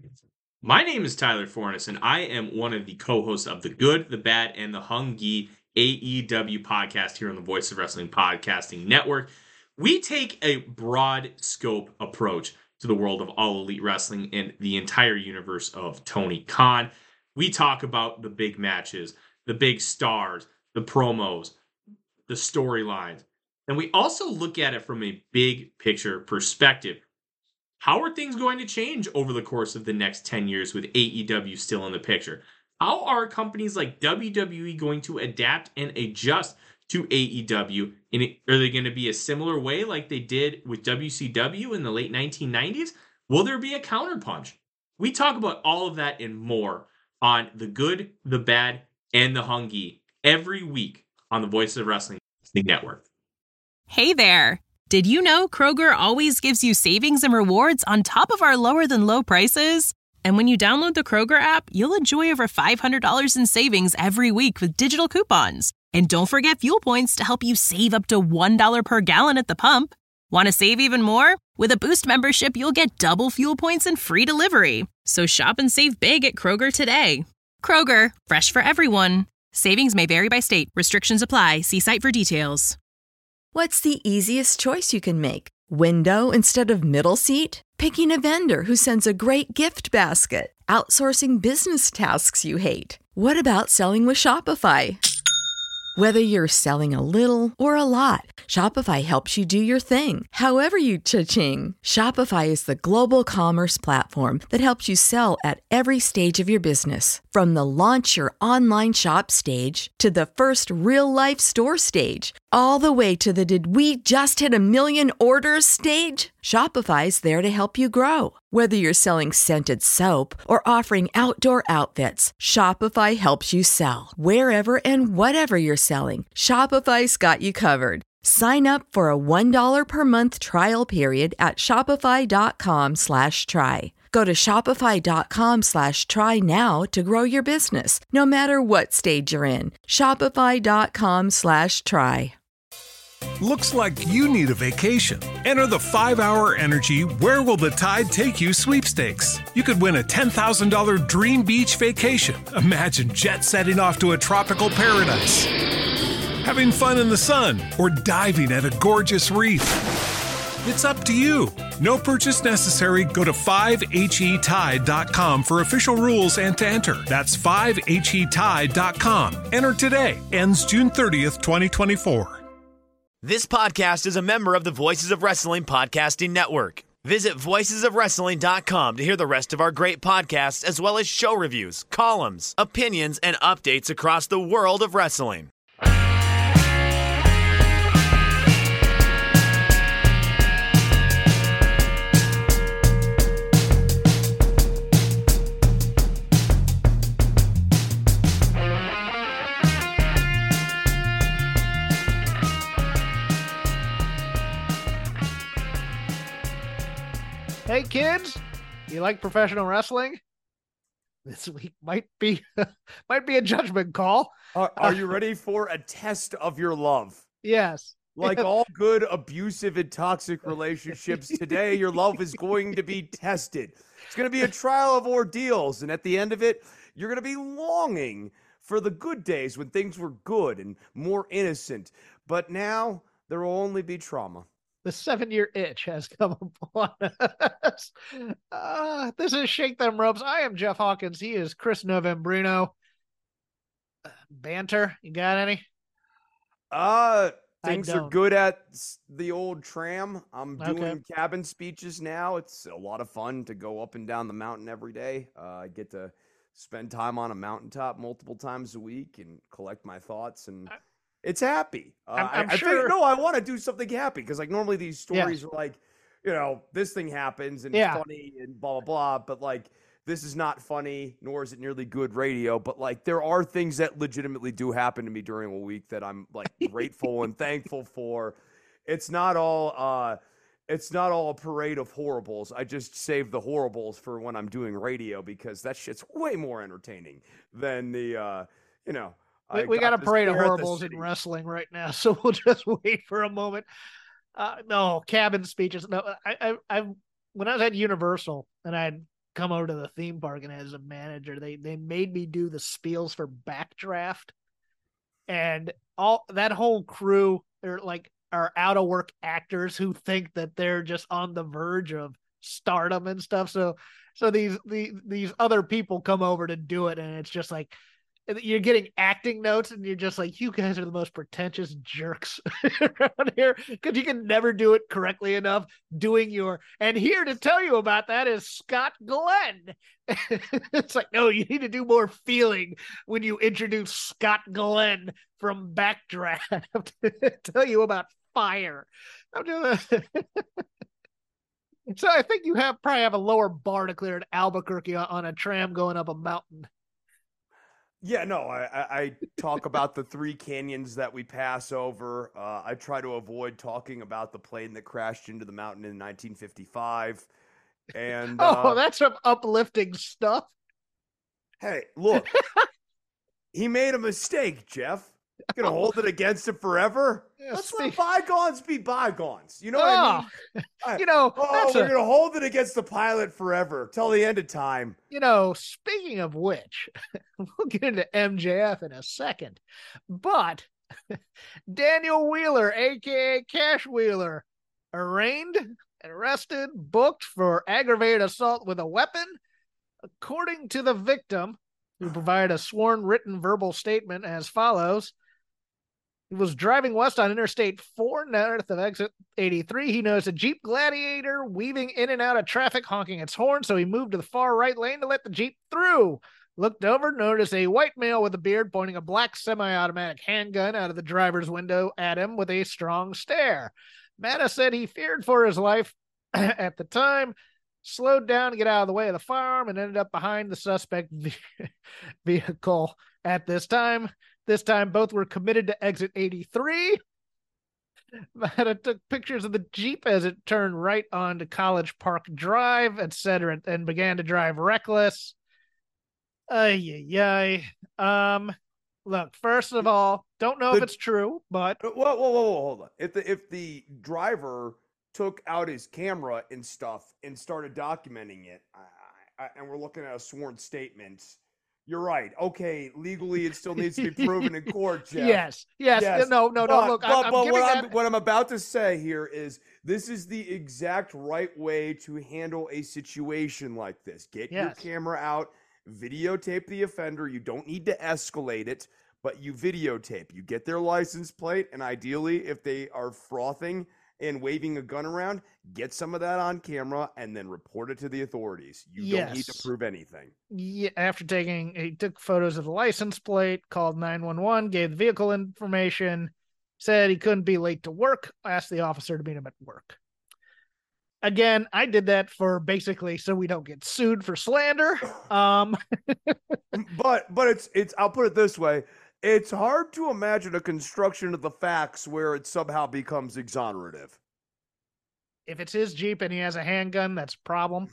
My name is Tyler Fornes, and I am one of the co-hosts of the Good, the Bad, and the Hungy AEW podcast here on the Voice of Wrestling Podcasting Network. We take a broad scope approach to the world of All Elite Wrestling and the entire universe of Tony Khan. We talk about the big matches, the big stars, the promos, the storylines, and we also look at it from a big picture perspective. How are things going to change over the course of the next 10 years with AEW still in the picture? How are companies like WWE going to adapt and adjust to AEW? Are they going to be a similar way like they did with WCW in the late 1990s? Will there be a counterpunch? We talk about all of that and more on The Good, the Bad, and the Hungy every week on the Voice of Wrestling Network. Hey there! Did you know Kroger always gives you savings and rewards on top of our lower-than-low prices? And when you download the Kroger app, you'll enjoy over $500 in savings every week with digital coupons. And don't forget fuel points to help you save up to $1 per gallon at the pump. Want to save even more? With a Boost membership, you'll get double fuel points and free delivery. So shop and save big at Kroger today. Kroger, fresh for everyone. Savings may vary by state. Restrictions apply. See site for details. What's the easiest choice you can make? Window instead of middle seat? Picking a vendor who sends a great gift basket? Outsourcing business tasks you hate? What about selling with Shopify? Whether you're selling a little or a lot, Shopify helps you do your thing, however you cha-ching. Shopify is the global commerce platform that helps you sell at every stage of your business. From the launch your online shop stage to the first real-life store stage, all the way to the did we just hit a million orders stage? Shopify's there to help you grow. Whether you're selling scented soap or offering outdoor outfits, Shopify helps you sell. Wherever and whatever you're selling, Shopify's got you covered. Sign up for a $1 per month trial period at shopify.com/try. Go to shopify.com/try now to grow your business, no matter what stage you're in. Shopify.com/try. Looks like you need a vacation. Enter the 5-Hour Energy Where Will the Tide Take You sweepstakes. You could win a $10,000 dream beach vacation. Imagine jet setting off to a tropical paradise, having fun in the sun, or diving at a gorgeous reef. It's up to you. No purchase necessary. Go to 5HETide.com for official rules and to enter. That's 5HETide.com. Enter today. Ends June 30th, 2024. This podcast is a member of the Voices of Wrestling Podcasting Network. Visit voicesofwrestling.com to hear the rest of our great podcasts, as well as show reviews, columns, opinions, and updates across the world of wrestling. Hey kids, you like professional wrestling? This week might be a judgment call. Are you ready for a test of your love? Yes. Like all good abusive and toxic relationships, today your love is going to be tested. It's going to be a trial of ordeals, and at the end of it, you're going to be longing for the good days when things were good and more innocent. But now there will only be trauma. The 7-year itch has come upon us. This is Shake Them Ropes. I am Jeff Hawkins. He is Chris Novembrino. Banter, you got any? Things are good at the old tram. I'm doing cabin speeches now. It's a lot of fun to go up and down the mountain every day. I get to spend time on a mountaintop multiple times a week and collect my thoughts, and it's happy. I'm sure. I want to do something happy because, like, normally these stories are like, this thing happens and it's funny and blah, blah, blah. But, like, this is not funny, nor is it nearly good radio. But, like, there are things that legitimately do happen to me during a week that I'm, like, grateful and thankful for. It's not all a parade of horribles. I just save the horribles for when I'm doing radio because that shit's way more entertaining than the, We got a parade of horribles in wrestling right now, so we'll just wait for a moment. No, cabin speeches. No, I when I was at Universal and I had come over to the theme park, and as a manager, they made me do the spiels for Backdraft, and all that whole crew are out of work actors who think that they're just on the verge of stardom and stuff. So these other people come over to do it, and it's just like you're getting acting notes, and you're just like, you guys are the most pretentious jerks around here, because you can never do it correctly enough. And here to tell you about that is Scott Glenn. It's like, no, you need to do more feeling when you introduce Scott Glenn from Backdraft. Tell you about fire. So I think you probably have a lower bar to clear at Albuquerque on a tram going up a mountain. Yeah, no, I talk about the 3 canyons that we pass over. I try to avoid talking about the plane that crashed into the mountain in 1955. And that's some uplifting stuff. Hey, look, he made a mistake, Jeff. You're gonna hold it against him forever? Let's let bygones be bygones. You know what I mean? We're gonna hold it against the pilot forever till the end of time. Speaking of which, we'll get into MJF in a second, but Daniel Wheeler, aka Cash Wheeler, arraigned, arrested, booked for aggravated assault with a weapon, according to the victim, who provided a sworn written verbal statement as follows. He was driving west on Interstate 4 north of exit 83. He noticed a Jeep Gladiator weaving in and out of traffic, honking its horn, so he moved to the far right lane to let the Jeep through. Looked over, noticed a white male with a beard pointing a black semi-automatic handgun out of the driver's window at him with a strong stare. Matta said he feared for his life at the time, slowed down to get out of the way of the firearm, and ended up behind the suspect vehicle at this time. This time, both were committed to exit 83. Matta took pictures of the Jeep as it turned right onto College Park Drive, etc., and began to drive reckless. Look, first of all, don't know if it's true, but whoa, hold on. If the driver took out his camera and stuff and started documenting it, and we're looking at a sworn statement, you're right. Okay, legally it still needs to be proven in court, Jeff. Yes. No. Look, what I'm about to say here is this is the exact right way to handle a situation like this. Get your camera out, videotape the offender. You don't need to escalate it, but you videotape. You get their license plate, and ideally, if they are frothing and waving a gun around, get some of that on camera and then report it to the authorities. You don't need to prove anything. Yeah, he took photos of the license plate, called 911, gave the vehicle information, said he couldn't be late to work, asked the officer to meet him at work. Again, I did that for basically so we don't get sued for slander. But it's I'll put it this way. It's hard to imagine a construction of the facts where it somehow becomes exonerative. If it's his Jeep and he has a handgun, that's a problem.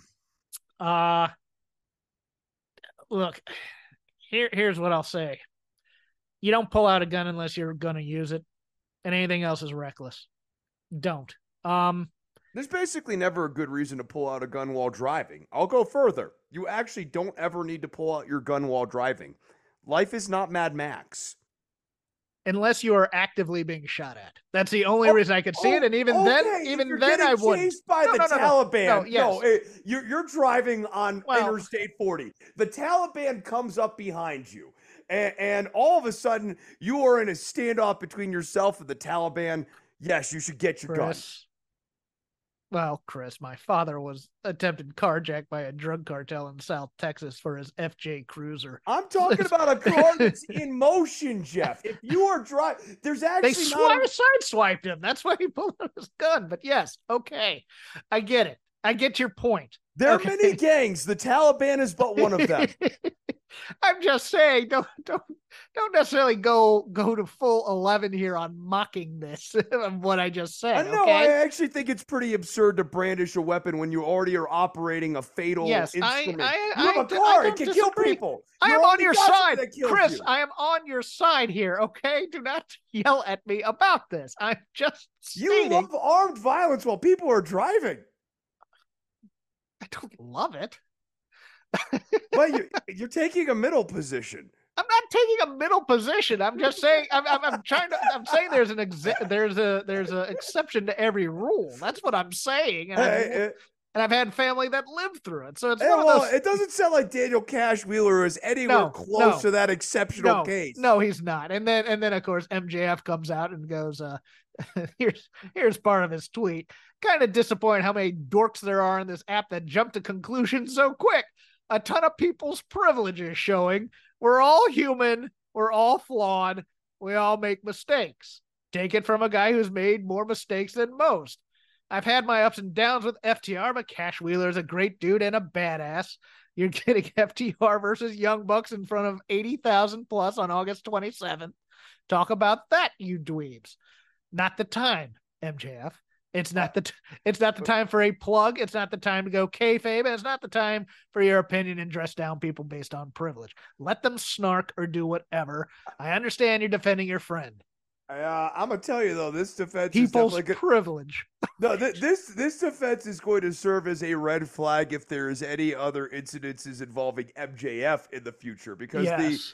Look, here's what I'll say. You don't pull out a gun unless you're going to use it, and anything else is reckless. Don't. There's basically never a good reason to pull out a gun while driving. I'll go further. You actually don't ever need to pull out your gun while driving. Life is not Mad Max. Unless you are actively being shot at. That's the only reason I could see it. And even then I wouldn't. Chased by the Taliban. You're driving on Interstate 40. The Taliban comes up behind you. And all of a sudden, you are in a standoff between yourself and the Taliban. Yes, you should get your gun. Well, Chris, my father was attempted carjacked by a drug cartel in South Texas for his FJ Cruiser. I'm talking about a car that's in motion, Jeff. If you are driving, there's actually they sideswiped him. That's why he pulled out his gun. But yes, okay, I get it. I get your point. There are many gangs. The Taliban is but one of them. I'm just saying, don't necessarily go to full 11 here on mocking this of what I just said. No, I actually think it's pretty absurd to brandish a weapon when you already are operating a fatal instrument. You have a car; it can kill people. I am on your side, Chris. I am on your side here. Okay, do not yell at me about this. I'm just stating. You love armed violence while people are driving. I don't love it. But you're taking a middle position. I'm not taking a middle position. I'm just saying. I'm saying there's an exception to every rule. That's what I'm saying. And I've had family that lived through it. So it's one of those... It doesn't sound like Daniel Cash Wheeler is anywhere close to that exceptional case. No, he's not. And then of course MJF comes out and goes, here's part of his tweet. Kind of disappointed how many dorks there are in this app that jump to conclusions so quick. A ton of people's privileges showing. We're all human. We're all flawed. We all make mistakes. Take it from a guy who's made more mistakes than most. I've had my ups and downs with FTR, but Cash Wheeler is a great dude and a badass. You're getting FTR versus Young Bucks in front of 80,000 plus on August 27th. Talk about that, you dweebs. Not the time, MJF. It's not the time for a plug. It's not the time to go kayfabe. And it's not the time for your opinion and dress down people based on privilege. Let them snark or do whatever. I understand you're defending your friend. I'm gonna tell you though, this defense people's is definitely privilege. No, this defense is going to serve as a red flag if there is any other incidences involving MJF in the future. Because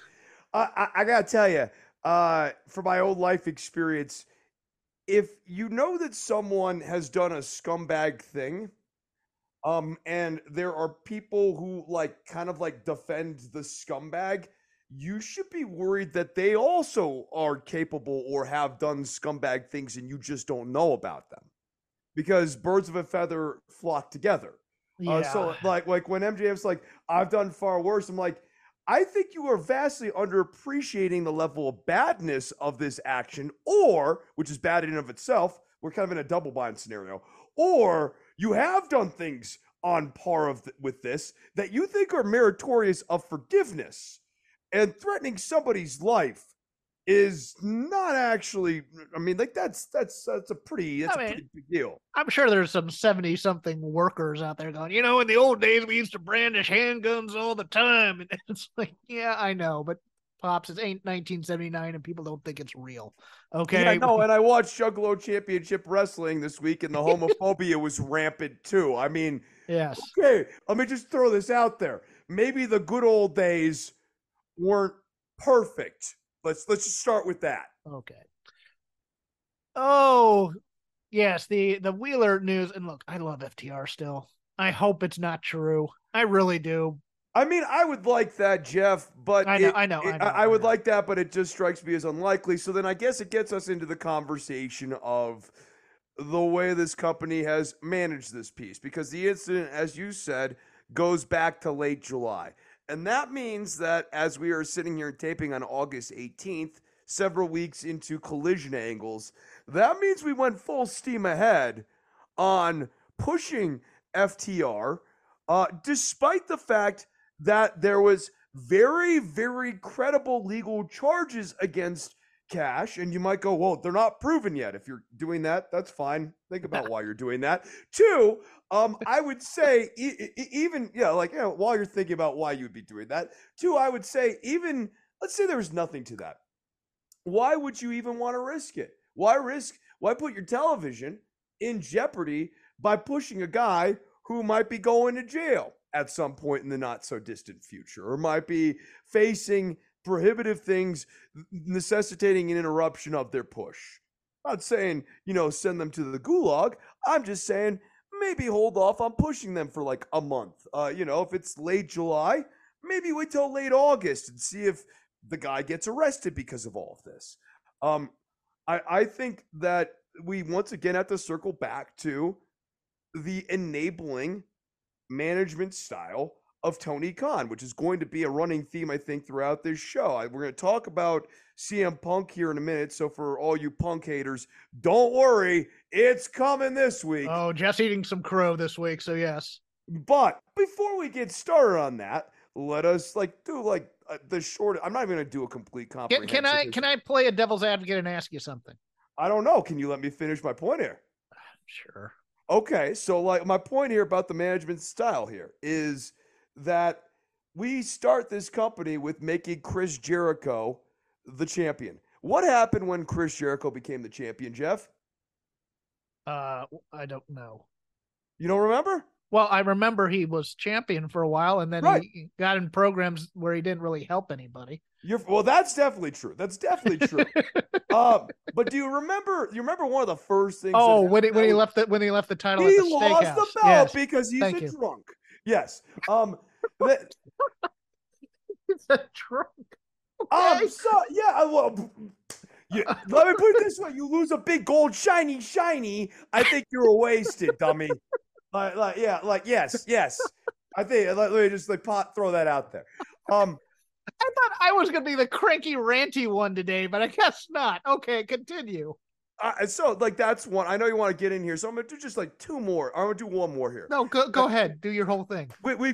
I gotta tell you, from my own life experience, if you know that someone has done a scumbag thing, and there are people who kind of defend the scumbag, you should be worried that they also are capable or have done scumbag things and you just don't know about them. Because birds of a feather flock together. Yeah. So like when MJF's like, I've done far worse, I'm like, I think you are vastly underappreciating the level of badness of this action, or, which is bad in and of itself, we're kind of in a double bind scenario, or you have done things on par with this that you think are meritorious of forgiveness, and threatening somebody's life is not actually, I mean, that's a pretty big deal. I'm sure there's some 70-something workers out there going, in the old days we used to brandish handguns all the time. And it's like, yeah, I know, but Pops, it ain't 1979 and people don't think it's real. Okay. Yeah, I know, and I watched Juggalo Championship Wrestling this week and the homophobia was rampant too. I mean, yes. Okay, let me just throw this out there. Maybe the good old days weren't perfect. Let's just start with that. Okay. Oh, yes, the Wheeler news, and look, I love FTR still. I hope it's not true. I really do. I mean, I would like that, Jeff, but I know. I would like that, but it just strikes me as unlikely. So then I guess it gets us into the conversation of the way this company has managed this piece, because the incident, as you said, goes back to late July. And that means that as we are sitting here taping on August 18th, several weeks into Collision Angles, that means we went full steam ahead on pushing FTR, despite the fact that there was very, very credible legal charges against Cash. And you might go, well, they're not proven yet. If you're doing that, that's fine. Think about why you're doing that. Two, I would say while you're thinking about why you'd be doing that. Two, I would say let's say there was nothing to that. Why would you even want to risk it? Why put your television in jeopardy by pushing a guy who might be going to jail at some point in the not so distant future, or might be facing prohibitive things necessitating an interruption of their push? I'm not saying, send them to the gulag. I'm just saying maybe hold off on pushing them for like a month. If it's late July, maybe wait till late August and see if the guy gets arrested because of all of this. I think that we once again have to circle back to the enabling management style of Tony Khan, which is going to be a running theme, I think, throughout this show. We're going to talk about CM Punk here in a minute. So for all you Punk haters, don't worry, it's coming this week. Oh, just eating some crow this week, so yes. But before we get started on that, let us do the short. I'm not even going to do a complete comprehensive. Can I play a devil's advocate and ask you something? I don't know. Can you let me finish my point here? Sure. Okay, so my point here about the management style here is that we start this company with making Chris Jericho the champion. What happened when Chris Jericho became the champion, Jeff? I don't know. You don't remember? Well, I remember he was champion for a while, and then he got in programs where he didn't really help anybody. Well, that's definitely true. That's definitely true. But do you remember? You remember one of the first things? Oh, when he left the title, he at the lost steakhouse. the belt because he's a drunk. Yes. He's a drunk. Okay. So yeah. Well, let me put it this way: you lose a big gold shiny. I think you're wasted, dummy. Yes. I think let me just throw that out there. I thought I was going to be the cranky, ranty one today, but I guess not. Okay, continue. So that's one. I know you want to get in here, so I'm going to do just two more. I'm going to do one more here. No, go ahead. Do your whole thing.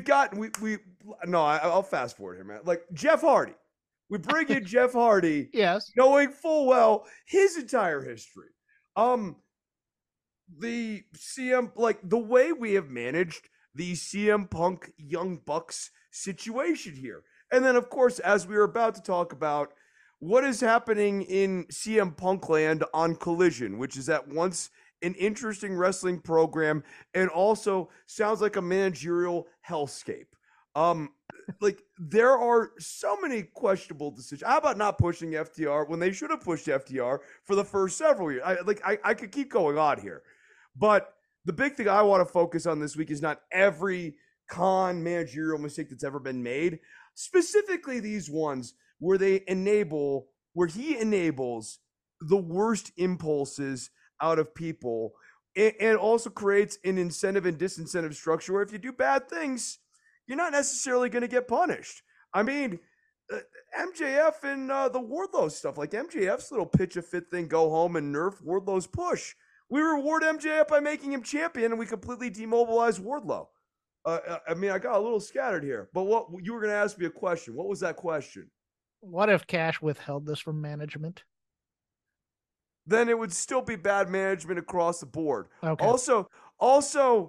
I'll fast forward here, man. Jeff Hardy. We bring in Jeff Hardy. Yes. Knowing full well his entire history. The CM, the way we have managed the CM Punk Young Bucks situation here. And then, of course, as we were about to talk about what is happening in CM Punk land on Collision, which is at once an interesting wrestling program and also sounds like a managerial hellscape. There are so many questionable decisions. How about not pushing FTR when they should have pushed FTR for the first several years? I could keep going on here. But the big thing I want to focus on this week is not every managerial mistake that's ever been made. Specifically these ones where he enables the worst impulses out of people and also creates an incentive and disincentive structure where if you do bad things, you're not necessarily going to get punished. I mean, MJF and the Wardlow stuff, MJF's little pitch a fit thing, go home and nerf Wardlow's push. We reward MJF by making him champion and we completely demobilize Wardlow. I got a little scattered here, but what you were going to ask me a question. What was that question? What if Cash withheld this from management? Then it would still be bad management across the board. Okay. Also,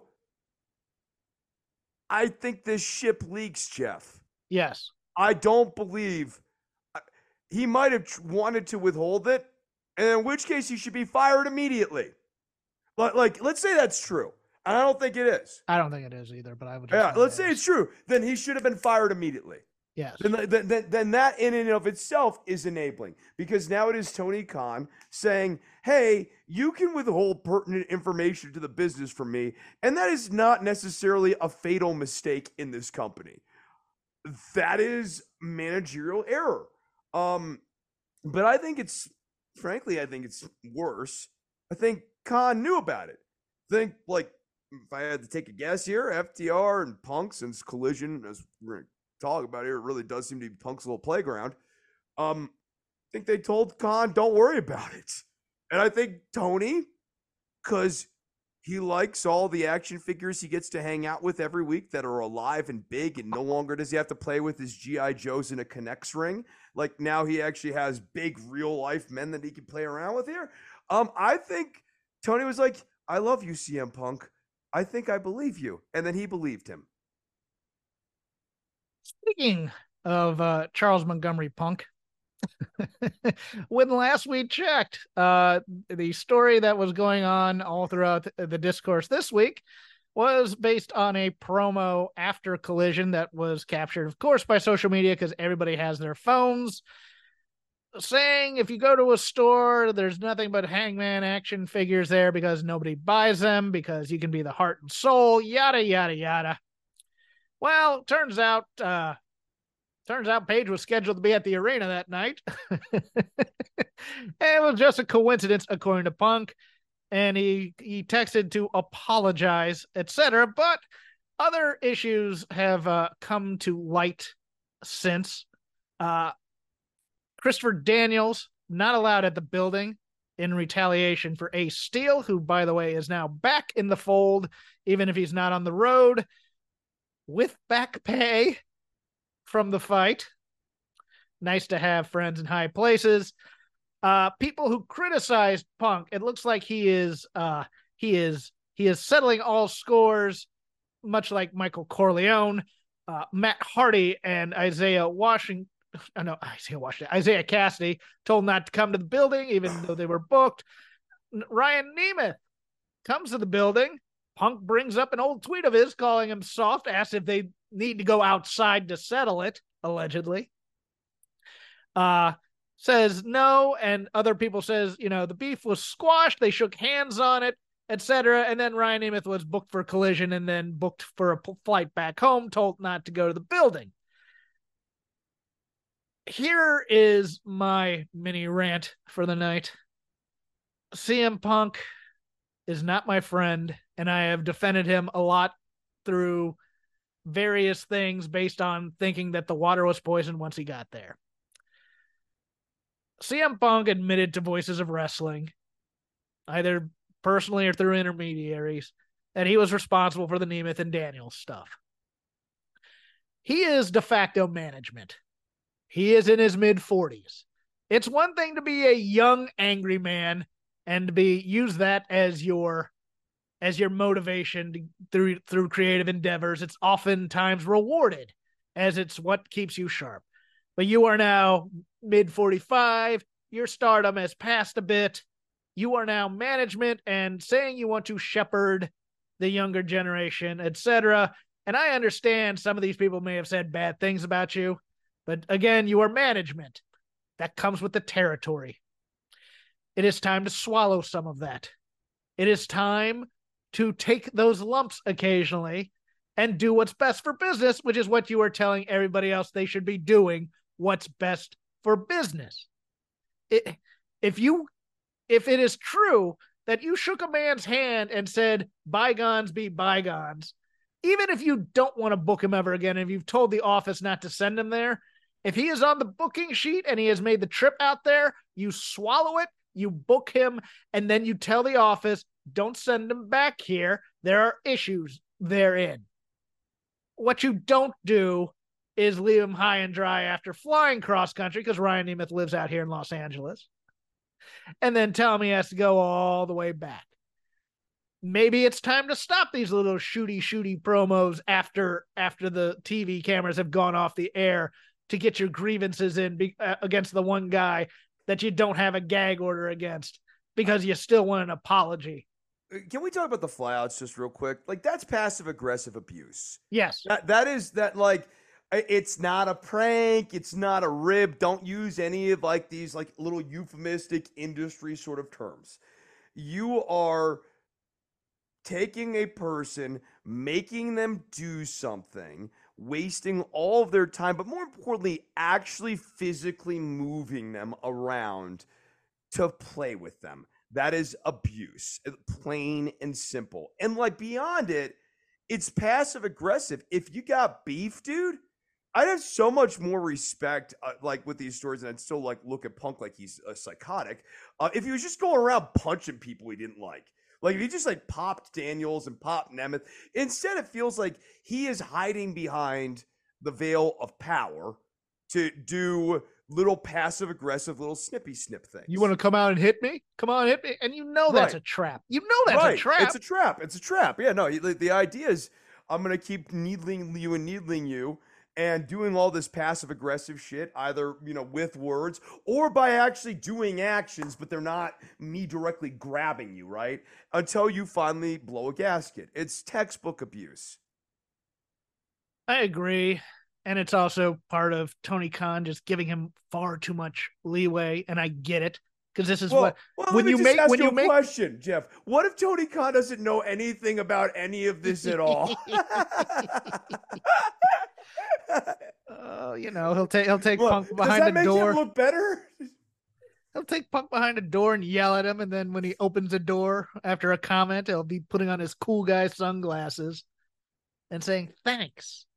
I think this ship leaks, Jeff. Yes. I don't believe he might have wanted to withhold it, and in which case he should be fired immediately. Let's say that's true. And I don't think it is. I don't think it is either, but I would. Let's say it's true. Then he should have been fired immediately. Yes. Then that in and of itself is enabling because now it is Tony Khan saying, hey, you can withhold pertinent information to the business from me. And that is not necessarily a fatal mistake in this company. That is managerial error. But I think it's worse. I think Khan knew about it. If I had to take a guess here, FTR and Punk, since Collision, as we're going to talk about here, it really does seem to be Punk's little playground. I think they told Khan, don't worry about it. And I think Tony, because he likes all the action figures he gets to hang out with every week that are alive and big, and no longer does he have to play with his G.I. Joes in a Connects ring. Now he actually has big real life men that he can play around with here. I think Tony was like, I love you, CM Punk. I think I believe you. And then he believed him. Speaking of Charles Montgomery Punk, when last we checked, the story that was going on all throughout the discourse this week was based on a promo after Collision that was captured, of course, by social media because everybody has their phones, saying if you go to a store, there's nothing but Hangman action figures there because nobody buys them because you can be the heart and soul, yada, yada, yada. Well, turns out Paige was scheduled to be at the arena that night. It was just a coincidence, according to Punk. And he texted to apologize, etc. But other issues have come to light since. Christopher Daniels, not allowed at the building in retaliation for Ace Steel, who, by the way, is now back in the fold, even if he's not on the road, with back pay from the fight. Nice to have friends in high places. People who criticized Punk, it looks like he is settling all scores, much like Michael Corleone. Matt Hardy and Isaiah Cassidy told not to come to the building, even though they were booked. Ryan Nemeth comes to the building, Punk brings up an old tweet of his calling him soft, asks if they need to go outside to settle it, allegedly. Says no, and other people says, the beef was squashed, they shook hands on it, etc. And then Ryan Nemeth was booked for Collision and then booked for a flight back home, told not to go to the building. Here is my mini rant for the night. CM Punk is not my friend, and I have defended him a lot through various things based on thinking that the water was poisoned once he got there. CM Punk admitted to Voices of Wrestling, either personally or through intermediaries, that he was responsible for the Nemeth and Daniels stuff. He is de facto management. He is in his mid-40s. It's one thing to be a young, angry man and to use that as your motivation through creative endeavors. It's oftentimes rewarded, as it's what keeps you sharp. But you are now mid-45. Your stardom has passed a bit. You are now management and saying you want to shepherd the younger generation, etc. And I understand some of these people may have said bad things about you, but again, you are management. That comes with the territory. It is time to swallow some of that. It is time to take those lumps occasionally and do what's best for business, which is what you are telling everybody else they should be doing, what's best for business. If it is true that you shook a man's hand and said, bygones be bygones, even if you don't want to book him ever again, if you've told the office not to send him there, if he is on the booking sheet and he has made the trip out there, you swallow it, you book him, and then you tell the office, don't send him back here. There are issues therein. What you don't do is leave him high and dry after flying cross country, because Ryan Nemeth lives out here in Los Angeles, and then tell him he has to go all the way back. Maybe it's time to stop these little shooty promos after the TV cameras have gone off the air to get your grievances in against the one guy that you don't have a gag order against because you still want an apology. Can we talk about the flyouts just real quick? Like, that's passive aggressive abuse. Yes. It's not a prank. It's not a rib. Don't use any of these little euphemistic industry sort of terms. You are taking a person, making them do something, wasting all of their time, but more importantly, actually physically moving them around to play with them. That is abuse, plain and simple. And beyond it, it's passive aggressive. If you got beef, dude, I'd have so much more respect, with these stories, and I'd still look at Punk like he's psychotic. If he was just going around punching people he didn't like. If he just popped Daniels and popped Nemeth, instead it feels like he is hiding behind the veil of power to do little passive aggressive, little snippy snip things. You want to come out and hit me? Come on, hit me. And that's a trap. You know that's a trap. It's a trap. It's a trap. Yeah, no, the idea is I'm going to keep needling you and doing all this passive aggressive shit, either, with words or by actually doing actions, but they're not me directly grabbing you, right? Until you finally blow a gasket. It's textbook abuse. I agree. And it's also part of Tony Khan just giving him far too much leeway. And I get it. Because this is when you make a question, Jeff. What if Tony Khan doesn't know anything about any of this at all? He'll take Punk behind the door. Does that make him look better? He'll take Punk behind a door and yell at him, and then when he opens a door after a comment, he'll be putting on his cool guy sunglasses and saying thanks.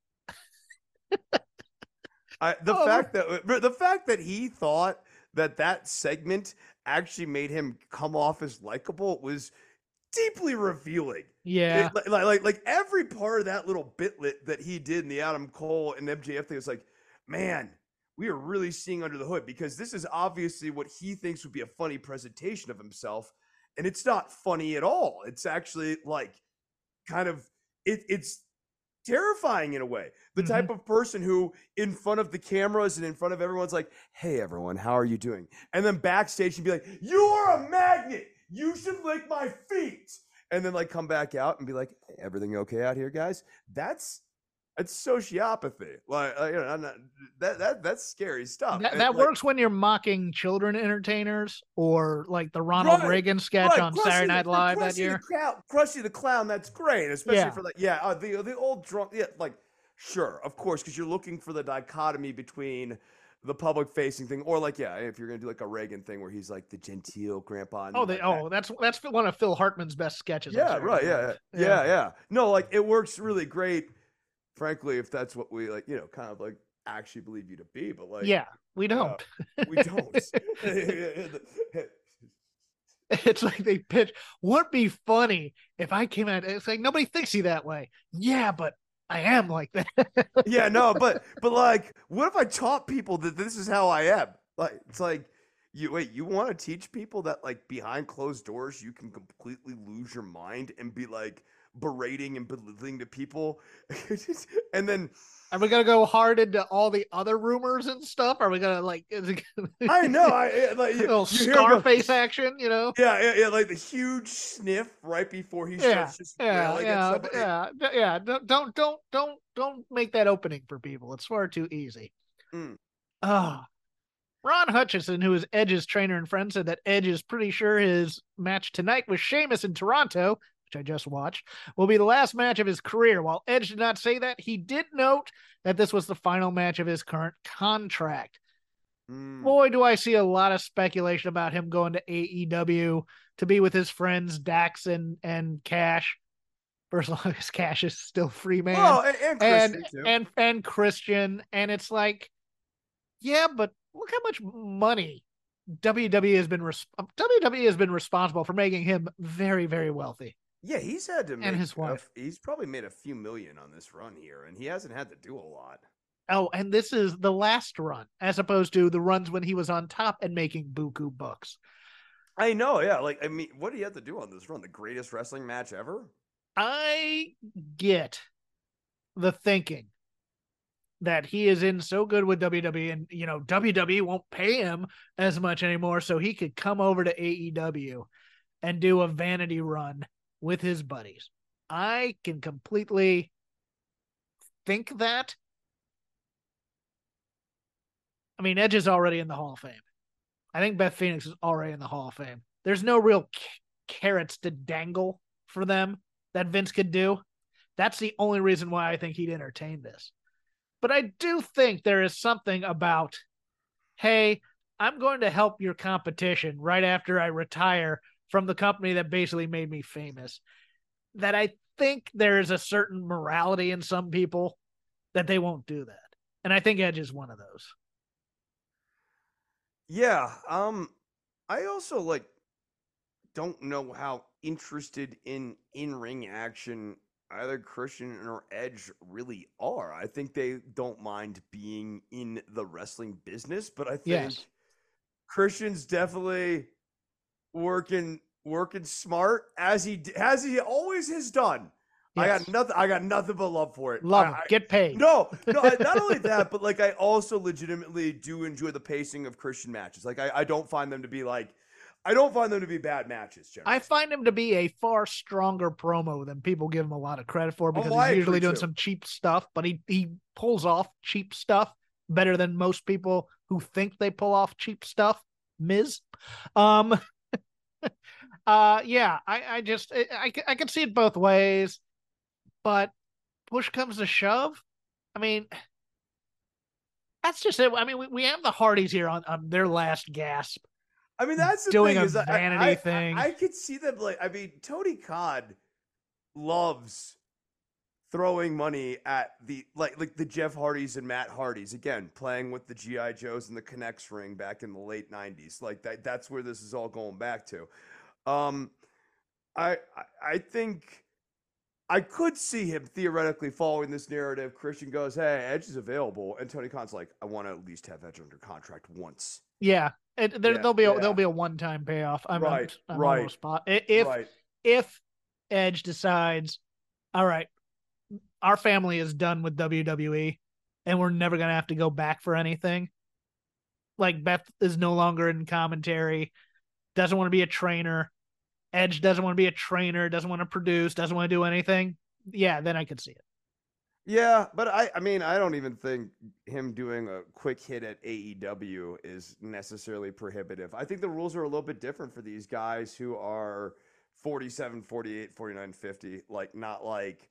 The fact that he thought that segment actually made him come off as likable was deeply revealing. Yeah. Like every part of that little bitlet that he did in the Adam Cole and MJF thing was man, we are really seeing under the hood, because this is obviously what he thinks would be a funny presentation of himself. And it's not funny at all. It's actually it's terrifying in a way. The type of person who in front of the cameras and in front of everyone's like, hey everyone, how are you doing? And then backstage and be like, you are a magnet. You should lick my feet. and then like come back out and be like, hey, everything okay out here, guys? That's sociopathy. Like that's scary stuff. That works when you're mocking children entertainers or like the Ronald Reagan sketch on Saturday Night Live that year. Krusty the Clown, that's great, especially for like the old drunk. Yeah, like sure, of course, because you're looking for the dichotomy between the public facing thing, or like if you're gonna do like a Reagan thing where he's like the genteel grandpa. That's one of Phil Hartman's best sketches. Yeah, right. Yeah. No, like it works really great. Frankly, if that's what we like, kind of like actually believe you to be, but like, we don't. We don't. It's like they pitch. Wouldn't be funny if I came out. It's like nobody thinks you that way. Yeah, but I am like that. Yeah, no, but like, what if I taught people that this is how I am? Like, it's like, you want to teach people that like behind closed doors you can completely lose your mind and be like berating and belittling to people, and then are we gonna go hard into all the other rumors and stuff? Are we gonna like? I know, like little Scarface action, Yeah, like the huge sniff right before he starts just railing at somebody. Don't make that opening for people. It's far too easy. Ron Hutchison, who is Edge's trainer and friend, said that Edge is pretty sure his match tonight with Sheamus in Toronto, which I just watched, will be the last match of his career. While Edge did not say that, he did note that this was the final match of his current contract. Boy, do I see a lot of speculation about him going to AEW to be with his friends Dax and Cash. For as long as Cash is still free man. Oh, and Christian too. And Christian. And it's like, yeah, but look how much money WWE has been responsible for making him very, very wealthy. Yeah, he's had to make, and his wife. He's probably made a few million on this run here, and he hasn't had to do a lot. Oh, and this is the last run, as opposed to the runs when he was on top and making buku bucks. I know, yeah. Like, I mean, what do you have to do on this run? The greatest wrestling match ever? I get the thinking that he is in so good with WWE, and WWE won't pay him as much anymore, so he could come over to AEW and do a vanity run with his buddies. I can completely think that. I mean, Edge is already in the Hall of Fame. I think Beth Phoenix is already in the Hall of Fame. There's no real carrots to dangle for them that Vince could do. That's the only reason why I think he'd entertain this. But I do think there is something about, hey, I'm going to help your competition right after I retire from the company that basically made me famous, that I think there is a certain morality in some people that they won't do that. And I think Edge is one of those. Yeah. I also don't know how interested in in-ring action either Christian or Edge really are. I think they don't mind being in the wrestling business, but I think Christian's definitely working smart as he always has done. Yes. I got nothing but love for it. Get paid. No, not only that, but I also legitimately do enjoy the pacing of Christian matches. I don't find them to be bad matches, generally. I find him to be a far stronger promo than people give him a lot of credit for, because he's usually doing some cheap stuff, but he pulls off cheap stuff better than most people who think they pull off cheap stuff. Miz. I can see it both ways, but push comes to shove. I mean, that's just it. I mean, we have the Hardys here on their last gasp. I mean, that's the doing thing, a vanity thing. I could see them Tony Khan loves throwing money at the the Jeff Hardys and Matt Hardys, again, playing with the G.I. Joes and the Connects ring back in the late 90s. That's where this is all going back to. I think I could see him theoretically following this narrative. Christian goes, hey, Edge is available, and Tony Khan's like, I want to at least have Edge under contract once. Yeah. There'll be a one-time payoff. I'm on the spot. If Edge decides, all right, our family is done with WWE and we're never going to have to go back for anything. Like, Beth is no longer in commentary, doesn't want to be a trainer. Edge doesn't want to be a trainer, doesn't want to produce, doesn't want to do anything, yeah, then I could see it. Yeah, but I mean, I don't even think him doing a quick hit at AEW is necessarily prohibitive. I think the rules are a little bit different for these guys who are 47, 48, 49, 50, like not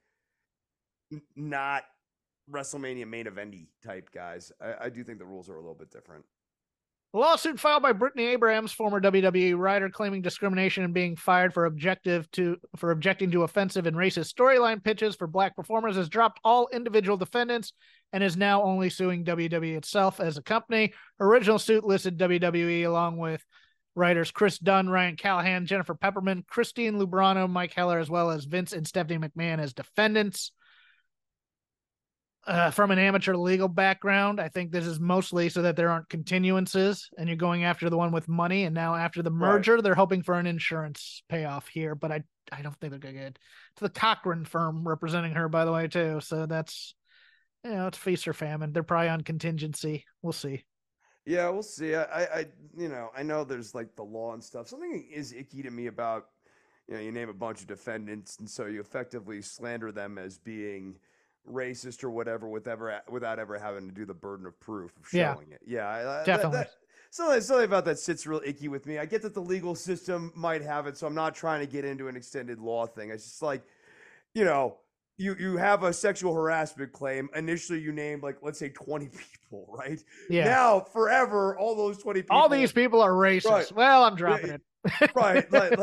WrestleMania main eventy type guys. I do think the rules are a little bit different. A lawsuit filed by Brittany Abrams, former WWE writer, claiming discrimination and being fired for objecting to offensive and racist storyline pitches for black performers, has dropped all individual defendants and is now only suing WWE itself as a company. Her original suit listed WWE along with writers Chris Dunn, Ryan Callahan, Jennifer Pepperman, Christine Lubrano, Mike Heller, as well as Vince and Stephanie McMahon as defendants. From an amateur legal background, I think this is mostly so that there aren't continuances and you're going after the one with money. And now after the merger, right, they're hoping for an insurance payoff here, but I don't think they're going to get to the Cochran firm representing her, by the way, too. So that's, it's feast or famine. They're probably on contingency. We'll see. Yeah, we'll see. I know there's like the law and stuff. Something is icky to me about, you name a bunch of defendants. And so you effectively slander them as being racist or whatever without ever having to do the burden of proof of showing it. Yeah, definitely. Something about that sits real icky with me. I get that the legal system might have it, so I'm not trying to get into an extended law thing. It's just like, you have a sexual harassment claim. Initially, you named let's say 20 people, right? Yeah. Now, forever, all those 20 people. All these people are racist. Right. Well, I'm dropping it. Right,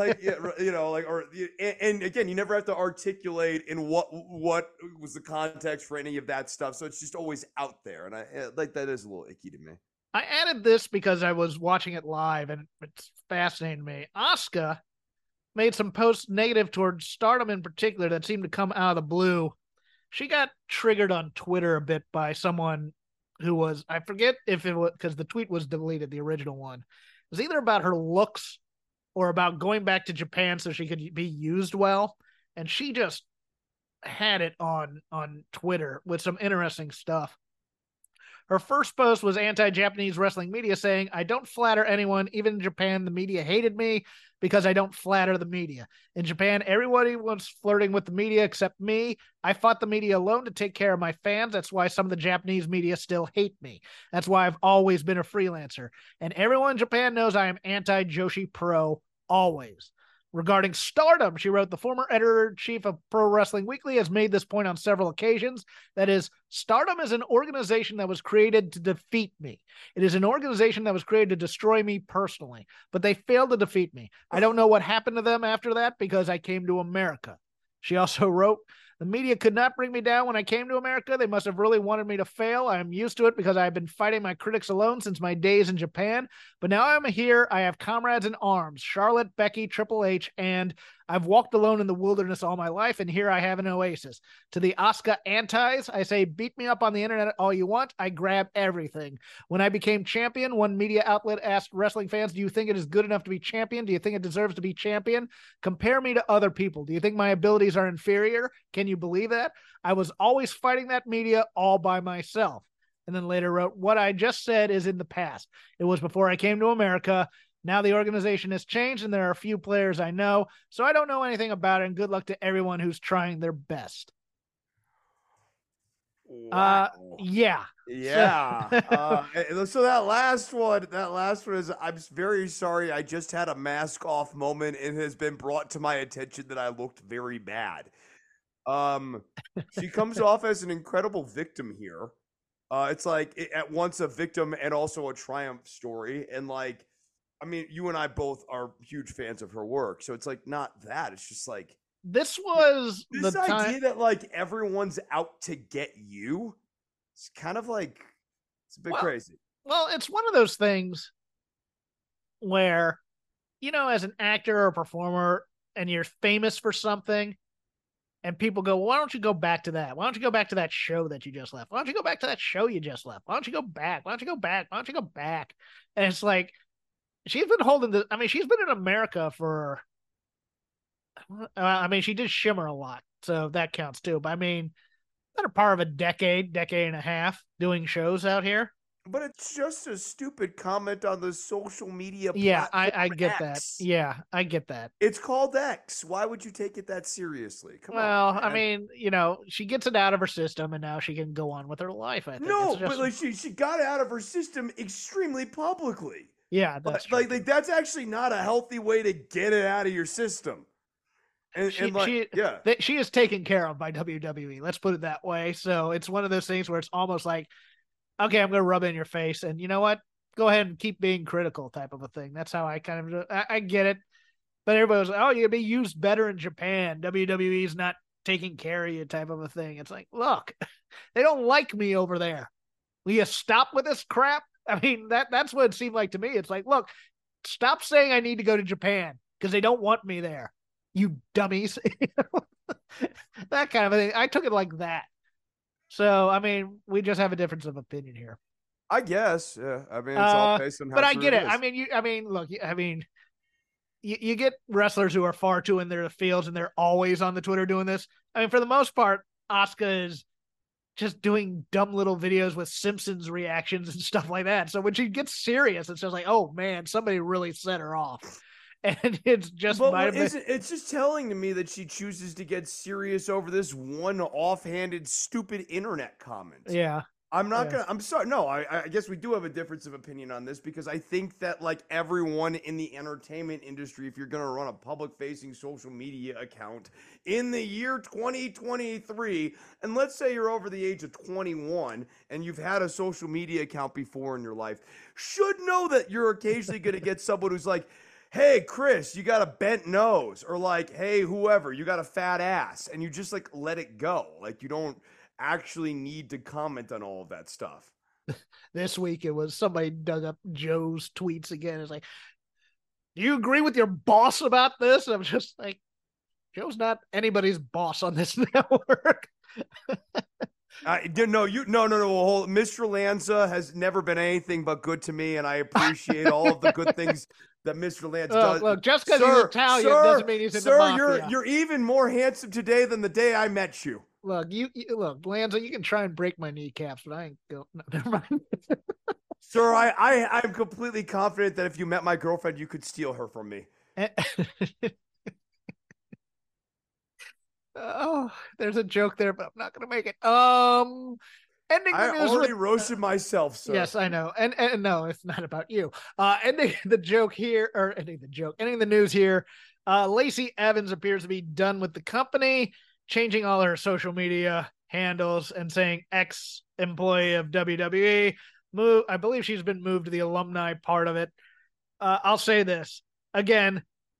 and again, you never have to articulate in what was the context for any of that stuff, so it's just always out there, and that is a little icky to me. I added this because I was watching it live, and it's fascinating to me. Asuka made some posts negative towards Stardom in particular that seemed to come out of the blue. She got triggered on Twitter a bit by someone who was, I forget if it was, because the tweet was deleted, the original one. It was either about her looks or about going back to Japan so she could be used well. And she just had it on Twitter with some interesting stuff. Her first post was anti-Japanese wrestling media saying, "I don't flatter anyone. Even in Japan, the media hated me because I don't flatter the media. In Japan, everybody was flirting with the media except me. I fought the media alone to take care of my fans. That's why some of the Japanese media still hate me. That's why I've always been a freelancer. And everyone in Japan knows I am anti-Joshi Pro always." Regarding Stardom, she wrote, "The former editor-in-chief of Pro Wrestling Weekly has made this point on several occasions. That is, Stardom is an organization that was created to defeat me. It is an organization that was created to destroy me personally, but they failed to defeat me. I don't know what happened to them after that because I came to America." She also wrote, "The media could not bring me down when I came to America. They must have really wanted me to fail. I am used to it because I have been fighting my critics alone since my days in Japan. But now I'm here. I have comrades in arms, Charlotte, Becky, Triple H, and I've walked alone in the wilderness all my life, and here I have an oasis. To the Asuka antis, I say, beat me up on the internet all you want. I grab everything. When I became champion, one media outlet asked wrestling fans, do you think it is good enough to be champion? Do you think it deserves to be champion? Compare me to other people. Do you think my abilities are inferior? Can you believe that? I was always fighting that media all by myself." And then later wrote, "What I just said is in the past. It was before I came to America. Now the organization has changed and there are a few players I know, so I don't know anything about it, and good luck to everyone who's trying their best." Wow. Yeah. So that last one is, "I'm very sorry. I just had a mask off moment. It has been brought to my attention that I looked very bad." She comes off as an incredible victim here. It's at once a victim and also a triumph story. And I mean, you and I both are huge fans of her work, so it's not that. It's just this was this the idea time that everyone's out to get you. It's kind of it's a bit crazy. Well, it's one of those things where, as an actor or a performer, and you're famous for something, and people go, "Why don't you go back to that? Why don't you go back to that show that you just left? Why don't you go back to that show you just left? Why don't you go back? Why don't you go back? Why don't you go back?" And it's she's been she's been in America for, she did Shimmer a lot, so that counts too. But been a part of a decade and a half doing shows out here. But it's just a stupid comment on the social media Yeah, platform I get X. that. Yeah, I get that. It's called X. Why would you take it that seriously? Come Well, on, man. I mean, she gets it out of her system, and now she can go on with her life. I think. No, but like she got it out of her system extremely publicly. Yeah, that's true. Like that's actually not a healthy way to get it out of your system. And she is taken care of by WWE. Let's put it that way. So it's one of those things where it's almost like, okay, I'm going to rub it in your face, and you know what? Go ahead and keep being critical, type of a thing. That's how I kind of I get it. But everybody was like, oh, you'd be used better in Japan. WWE's not taking care of you, type of a thing. It's like, look, they don't like me over there. Will you stop with this crap? I mean, that's what it seemed like to me. It's like, look, stop saying I need to go to Japan because they don't want me there. You dummies. That kind of thing. I took it like that. So, I mean, we just have a difference of opinion here. I guess. Yeah. I mean, it's all based on how but I get it. Is. Look, you get wrestlers who are far too in their fields and they're always on the Twitter doing this. I mean, for the most part, Asuka is just doing dumb little videos with Simpsons reactions and stuff like that. So when she gets serious, it's just like, oh man, somebody really set her off. And it's just it's just telling to me that she chooses to get serious over this one offhanded, stupid internet comment. Yeah. I'm sorry. No, I guess we do have a difference of opinion on this because I think that like everyone in the entertainment industry, if you're going to run a public facing social media account in the year 2023, and let's say you're over the age of 21 and you've had a social media account before in your life, should know that you're occasionally going to get someone who's like, hey, Chris, you got a bent nose, or like, hey, whoever, you got a fat ass, and you just like let it go. Like you don't actually need to comment on all of that stuff. This week it was somebody dug up Joe's tweets again. It's like, do you agree with your boss about this? And I'm just like, Joe's not anybody's boss on this network. No. Mr. Lanza has never been anything but good to me, and I appreciate all of the good things that Mr. Lanza does. Look, just because he's Italian doesn't mean he's in the mafia. You're even more handsome today than the day I met you. Look, look, Lanza, you can try and break my kneecaps, but I ain't go. No, never mind. Sir, I'm completely confident that if you met my girlfriend, you could steal her from me. Oh, there's a joke there, but I'm not going to make it. Ending the news. I already roasted myself, sir. Yes, I know. And no, it's not about you. Ending the news here. Lacey Evans appears to be done with the company, changing all her social media handles and saying ex-employee of WWE. I believe she's been moved to the alumni part of it. I'll say this again.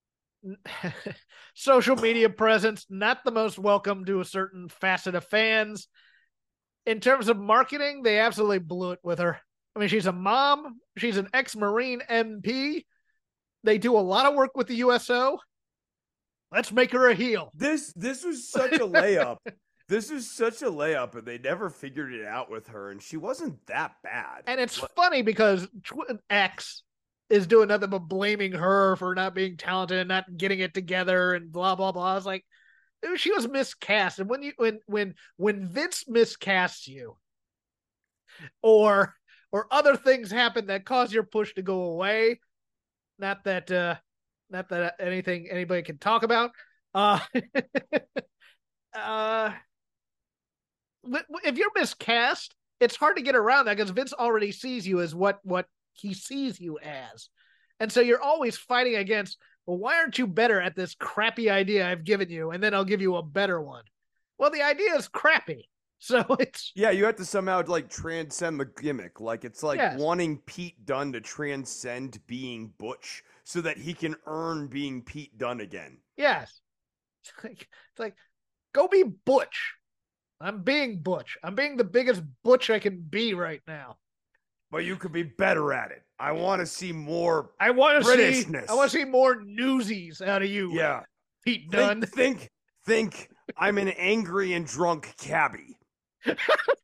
Social media presence, not the most welcome to a certain facet of fans. In terms of marketing, they absolutely blew it with her. I mean, she's a mom. She's an ex-Marine MP. They do a lot of work with the USO. Let's make her a heel. This was such a layup. This is such a layup, and they never figured it out with her, and she wasn't that bad. And it's funny because X is doing nothing but blaming her for not being talented and not getting it together and blah, blah, blah. I was like, she was miscast. And when Vince miscasts you or other things happen that cause your push to go away, not that anything anybody can talk about. If you're miscast, it's hard to get around that because Vince already sees you as what he sees you as. And so you're always fighting against, well, why aren't you better at this crappy idea I've given you? And then I'll give you a better one. Well, the idea is crappy. So it's... Yeah, you have to somehow like transcend the gimmick. Like it's like wanting Pete Dunne to transcend being Butch so that he can earn being Pete Dunne again. Yes. It's like go be Butch. I'm being Butch. I'm being the biggest Butch I can be right now. But you could be better at it. I want to see more Britishness. I want to see more newsies out of you. Yeah. Pete Dunne. Think I'm an angry and drunk cabbie. Look,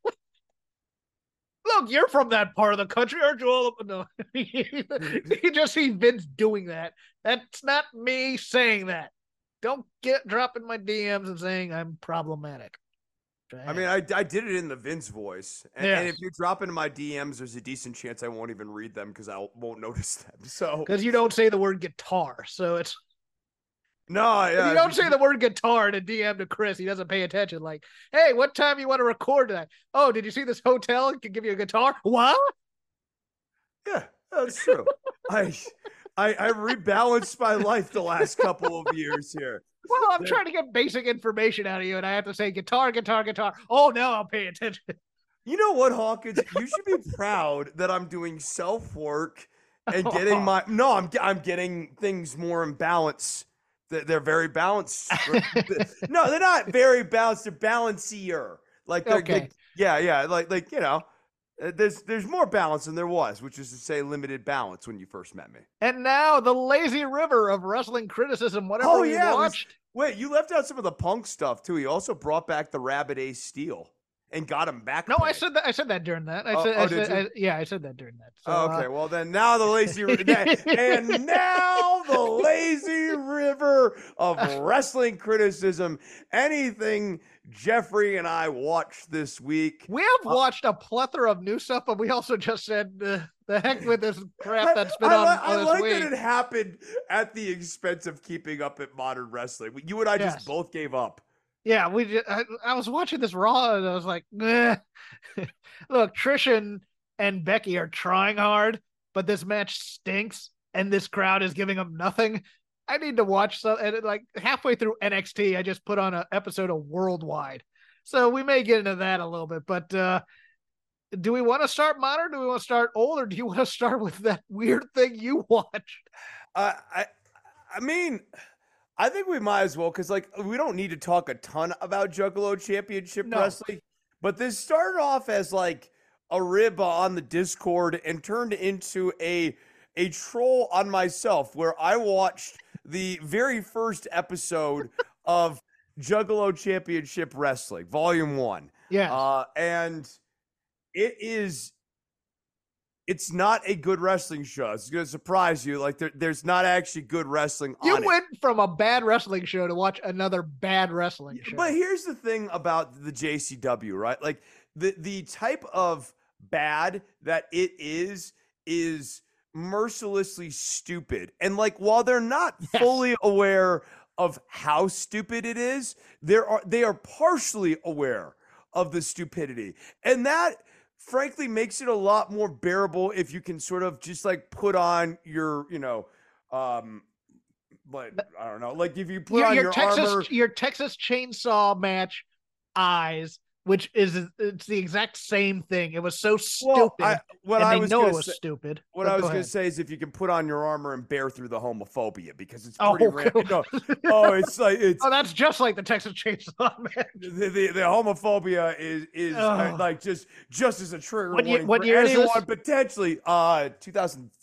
you're from that part of the country, aren't you? No. You just see Vince doing that. That's not me saying that. Don't get dropping my DMs and saying I'm problematic. I mean, I did it in the Vince voice. And if you drop into my DMs, there's a decent chance I won't even read them because I won't notice them. So because you don't say the word guitar, so it's no. If you don't say the word guitar in a DM to Chris, he doesn't pay attention. Like, hey, what time you want to record that? Oh, did you see this hotel? It can give you a guitar. What? Yeah, that's true. I rebalanced my life the last couple of years here. Well, I'm trying to get basic information out of you, and I have to say guitar. Oh, no, I'll pay attention. You know what, Hawkins? You should be proud that I'm doing self-work and getting I'm getting things more in balance. They're very balanced. No, they're not very balanced. They're balancier. Like, okay. Like, you know, there's more balance than there was, which is to say limited balance when you first met me. And now the lazy river of wrestling criticism, whatever we watched. Wait, you left out some of the Punk stuff too. He also brought back the Rabbit Ace Steel and got him back. No, I said that during that. I said that during that. So, okay, well then now the lazy and now the lazy river of wrestling criticism. Anything Jeffrey and I watched this week. We have watched a plethora of new stuff, but we also just said the heck with this crap that's been on I this like week. that it happened at the expense of keeping up at Modern Wrestling. You and I just both gave up. Yeah, I was watching this Raw and I was like, look, Trish and Becky are trying hard, but this match stinks and this crowd is giving them nothing. I need to watch and like halfway through NXT, I just put on an episode of Worldwide. So we may get into that a little bit, but do we want to start modern? Do we want to start old, or do you want to start with that weird thing you watched? I mean, I think we might as well, because like we don't need to talk a ton about Juggalo Championship Wrestling, but this started off as like a rib on the Discord and turned into a troll on myself, where I watched the very first episode of Juggalo Championship Wrestling, Volume 1. Yeah. And it's not a good wrestling show. It's going to surprise you. Like there's not actually good wrestling on it. You went from a bad wrestling show to watch another bad wrestling show. But here's the thing about the JCW, right? Like the type of bad that it is mercilessly stupid. And like, while they're not fully aware of how stupid it is, they are partially aware of the stupidity. And that frankly makes it a lot more bearable if you can sort of just like put on your, but I don't know, like if you put on your armor, your Texas Chainsaw Match eyes, which it's the exact same thing. It was so stupid. It was stupid. What I was going to say is if you can put on your armor and bear through the homophobia, because it's pretty random. That's just like the Texas Chainsaw Match. The homophobia is like just as a trigger warning what for year anyone is this? Potentially 2000.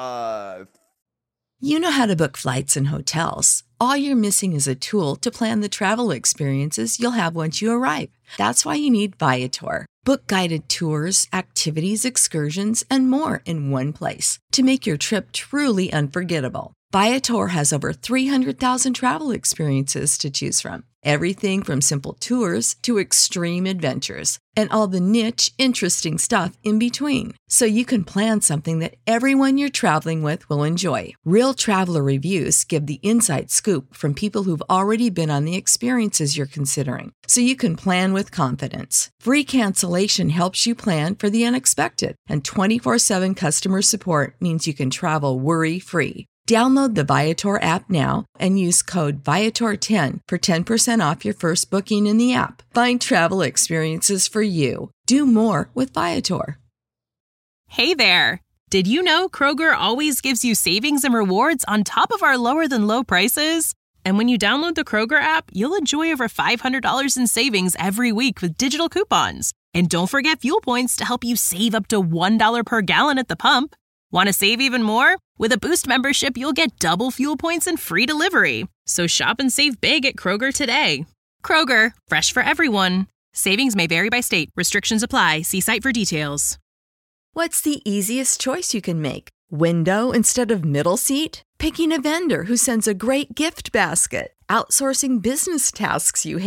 You know how to book flights and hotels. All you're missing is a tool to plan the travel experiences you'll have once you arrive. That's why you need Viator. Book guided tours, activities, excursions, and more in one place to make your trip truly unforgettable. Viator has over 300,000 travel experiences to choose from. Everything from simple tours to extreme adventures and all the niche, interesting stuff in between. So you can plan something that everyone you're traveling with will enjoy. Real traveler reviews give the inside scoop from people who've already been on the experiences you're considering. So you can plan with confidence. Free cancellation helps you plan for the unexpected. And 24/7 customer support means you can travel worry-free. Download the Viator app now and use code Viator10 for 10% off your first booking in the app. Find travel experiences for you. Do more with Viator. Hey there! Did you know Kroger always gives you savings and rewards on top of our lower-than-low prices? And when you download the Kroger app, you'll enjoy over $500 in savings every week with digital coupons. And don't forget fuel points to help you save up to $1 per gallon at the pump. Want to save even more? With a Boost membership, you'll get double fuel points and free delivery. So shop and save big at Kroger today. Kroger, fresh for everyone. Savings may vary by state. Restrictions apply. See site for details. What's the easiest choice you can make? Window instead of middle seat? Picking a vendor who sends a great gift basket? Outsourcing business tasks you hate?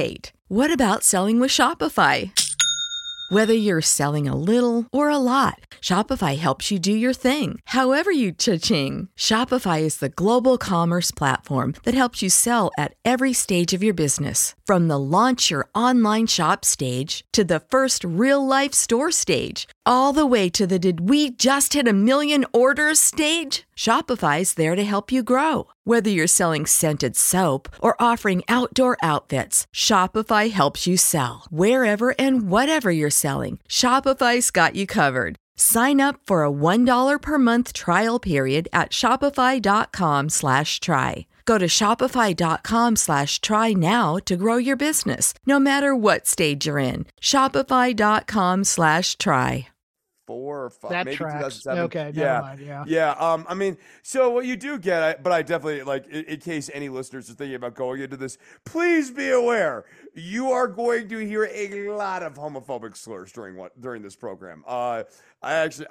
What about selling with Shopify? Whether you're selling a little or a lot, Shopify helps you do your thing, however you cha-ching. Shopify is the global commerce platform that helps you sell at every stage of your business. From the launch your online shop stage to the first real-life store stage, all the way to the did we just hit 1 million orders stage. Shopify's there to help you grow. Whether you're selling scented soap or offering outdoor outfits, Shopify helps you sell. Wherever and whatever you're selling, Shopify's got you covered. Sign up for a $1 per month trial period at shopify.com/try. Go to shopify.com/try now to grow your business, no matter what stage you're in. Shopify.com/try. 4 or 5, that maybe tracks. 2007. Okay, never mind. Yeah. Yeah. I mean, so what you do get, but I definitely like, in case any listeners are thinking about going into this, please be aware you are going to hear a lot of homophobic slurs during this program. It's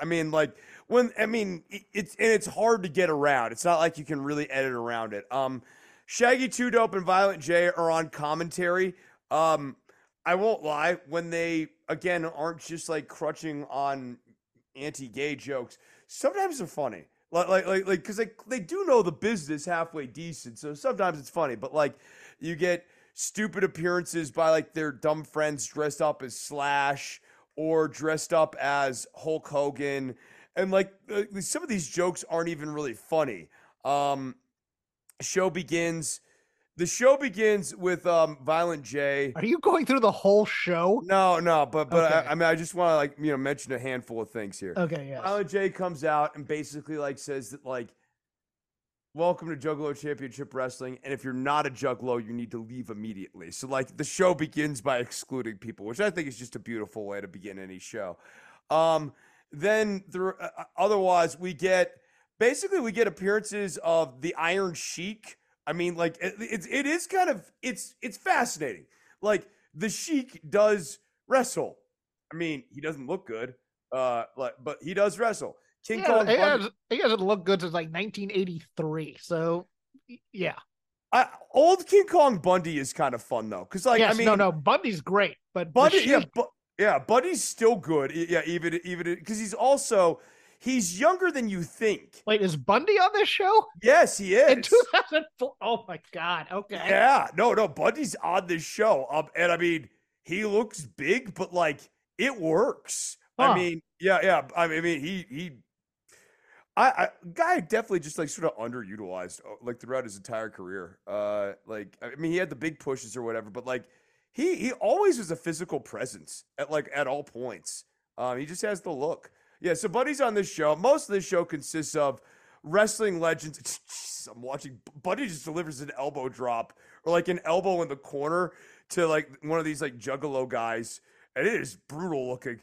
hard to get around. It's not like you can really edit around it. Shaggy 2 Dope and Violent J are on commentary. I won't lie, when they again aren't just like crutching on anti-gay jokes, sometimes they're funny. Like because they do know the business halfway decent, so sometimes it's funny. But like, you get stupid appearances by like their dumb friends dressed up as Slash or dressed up as Hulk Hogan, and like some of these jokes aren't even really funny. The show begins with Violent J. Are you going through the whole show? No, but Okay. I just want to mention a handful of things here. Okay, yes. Violent J comes out and basically says that welcome to Juggalo Championship Wrestling, and if you're not a Juggalo, you need to leave immediately. So the show begins by excluding people, which I think is just a beautiful way to begin any show. Then otherwise we get appearances of the Iron Sheik. I mean, it is kind of it's fascinating. Like, the Sheik does wrestle. I mean, he doesn't look good, but he does wrestle. King Kong Bundy, he hasn't looked good since 1983. So, yeah. Old King Kong Bundy is kind of fun though, because Bundy's great, but Bundy, Bundy's still good. Yeah, even because he's younger than you think. Wait, is Bundy on this show? Yes, he is. In 2004. Oh my God. Okay. Yeah. No. Bundy's on this show. And I mean, he looks big, but it works. Huh. I mean, yeah. I mean, guy definitely just sort of underutilized throughout his entire career. He had the big pushes or whatever, but he always was a physical presence at all points. He just has the look. Yeah, so Buddy's on this show. Most of this show consists of wrestling legends. Jeez, I'm watching. Buddy just delivers an elbow drop or an elbow in the corner to one of these Juggalo guys, and it is brutal looking.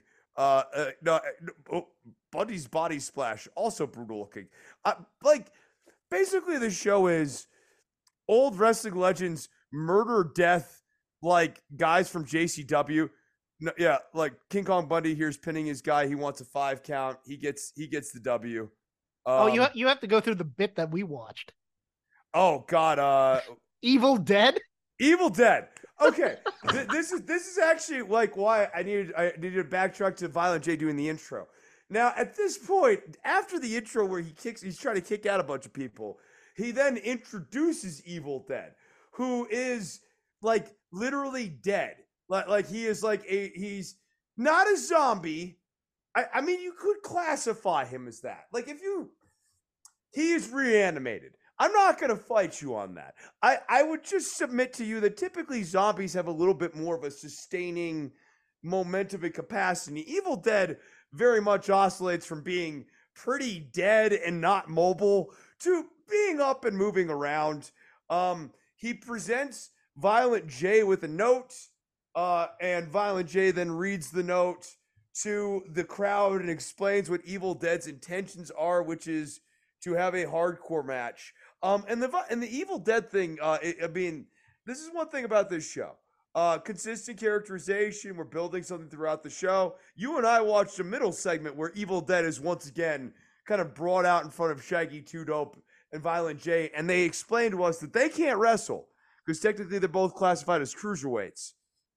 Buddy's body splash, also brutal looking. Basically the show is old wrestling legends murder death guys from JCW. No, yeah, King Kong Bundy here's pinning his guy. He wants a 5 count. He gets the W. You have to go through the bit that we watched. Oh God, Evil Dead. Evil Dead. Okay, this is actually why I needed to backtrack to Violent J doing the intro. Now at this point, after the intro where he's trying to kick out a bunch of people, he then introduces Evil Dead, who is literally dead. He is he's not a zombie. I mean, you could classify him as that. He is reanimated. I'm not going to fight you on that. I would just submit to you that typically zombies have a little bit more of a sustaining momentum and capacity. Evil Dead very much oscillates from being pretty dead and not mobile to being up and moving around. He presents Violent J with a note. And Violent J then reads the note to the crowd and explains what Evil Dead's intentions are, which is to have a hardcore match. And the Evil Dead thing, this is one thing about this show. Consistent characterization. We're building something throughout the show. You and I watched a middle segment where Evil Dead is once again kind of brought out in front of Shaggy 2 Dope and Violent J, and they explained to us that they can't wrestle because technically they're both classified as cruiserweights.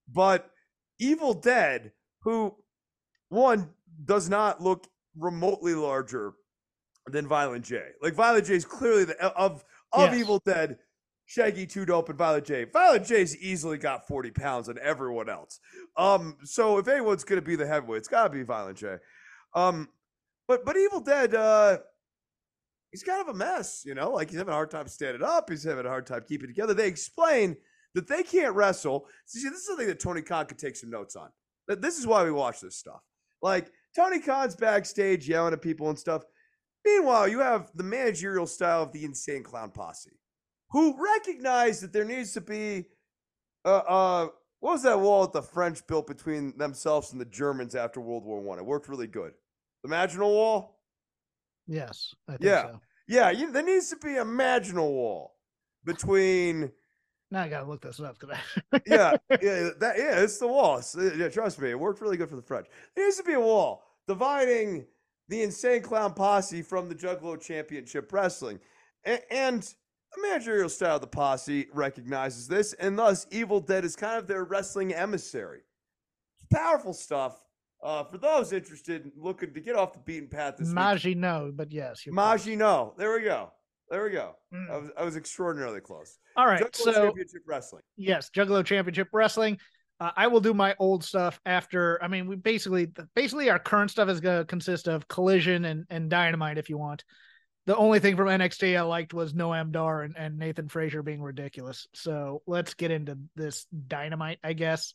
But Evil Dead, who one does not look remotely larger than Violent J. Like Violent J is clearly of yes. Evil Dead, Shaggy, Too Dope, and Violent J. Violent J's easily got 40 pounds on everyone else. So if anyone's going to be the heavyweight, it's got to be Violent J. But Evil Dead, he's kind of a mess, you know? Like he's having a hard time standing up. He's having a hard time keeping it together. They explain that they can't wrestle. See, this is something that Tony Khan could take some notes on. This is why we watch this stuff. Like Tony Khan's backstage yelling at people and stuff. Meanwhile, you have the managerial style of the Insane Clown Posse, who recognize that there needs to be what was that wall that the French built between themselves and the Germans after World War I? It worked really good. The Maginot Wall? Yes, I think so. Yeah, there needs to be a Maginot Wall between... Now I gotta look this up. It's the wall. Yeah, trust me, it worked really good for the French. There needs to be a wall dividing the Insane Clown Posse from the Juggalo Championship Wrestling. And the managerial style of the posse recognizes this, and thus Evil Dead is kind of their wrestling emissary. Powerful stuff. For those interested in looking to get off the beaten path this Maginot, but yes. Maginot. There we go. I was extraordinarily close. All right. Juggalo Championship Wrestling. Yes, Juggalo Championship Wrestling. I will do my old stuff after. I mean, we basically our current stuff is going to consist of Collision and Dynamite if you want. The only thing from NXT I liked was Noam Dar and Nathan Frazier being ridiculous. So let's get into this Dynamite, I guess.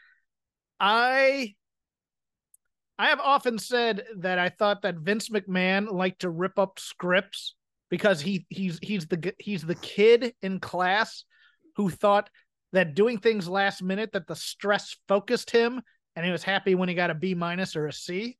I have often said that I thought that Vince McMahon liked to rip up scripts because he's the kid in class who thought that doing things last minute, that the stress focused him and he was happy when he got a B- or a C.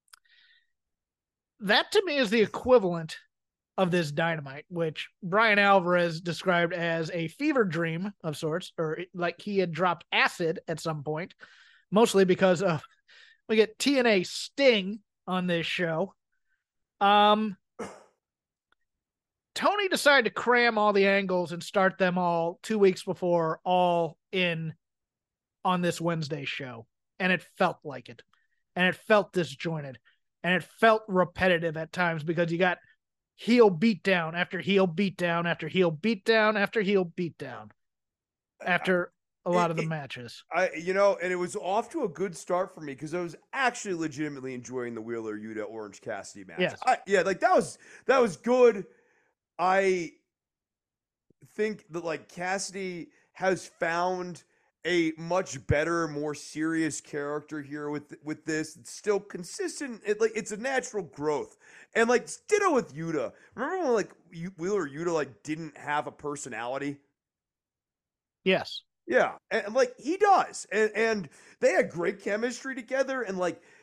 That to me is the equivalent of this Dynamite, which Brian Alvarez described as a fever dream of sorts, or like he had dropped acid at some point, mostly because of we get TNA Sting on this show. Tony decided to cram all the angles and start them all 2 weeks before All In on this Wednesday show. And it felt like it. And it felt disjointed. And it felt repetitive at times because you got heel beatdown after heel beatdown after heel beatdown after heel beatdown after a lot of the matches. And it was off to a good start for me because I was actually legitimately enjoying the Wheeler Yuta Orange Cassidy match. Yes. That was good. I think that Cassidy has found a much better, more serious character here with this. It's still consistent. It's a natural growth. And ditto with Yuta. Remember when Wheeler Yuta didn't have a personality? Yes. Yeah, and he does. And they had great chemistry together, and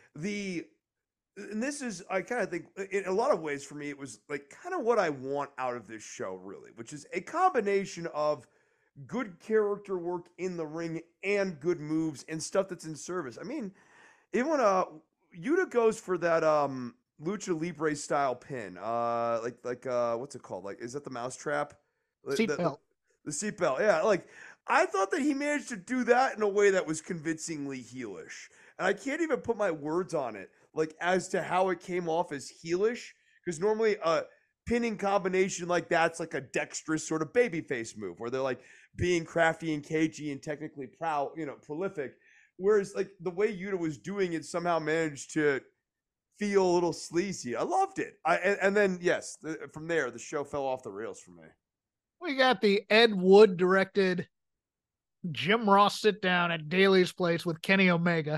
and this is, I kind of think, in a lot of ways for me, it was kind of what I want out of this show, really, which is a combination of good character work in the ring and good moves and stuff that's in service. I mean, even when Yuta goes for that Lucha Libre style pin, what's it called? Is that the mousetrap? Seatbelt. The seatbelt, yeah. I thought that he managed to do that in a way that was convincingly heelish. And I can't even put my words on it, as to how it came off as heelish. Because normally a pinning combination like that's a dexterous sort of babyface move where they're being crafty and cagey and technically prolific. Whereas the way Yuta was doing it somehow managed to feel a little sleazy. I loved it. And then, yes, from there, the show fell off the rails for me. We got the Ed Wood directed Jim Ross sit down at Daly's place with Kenny Omega.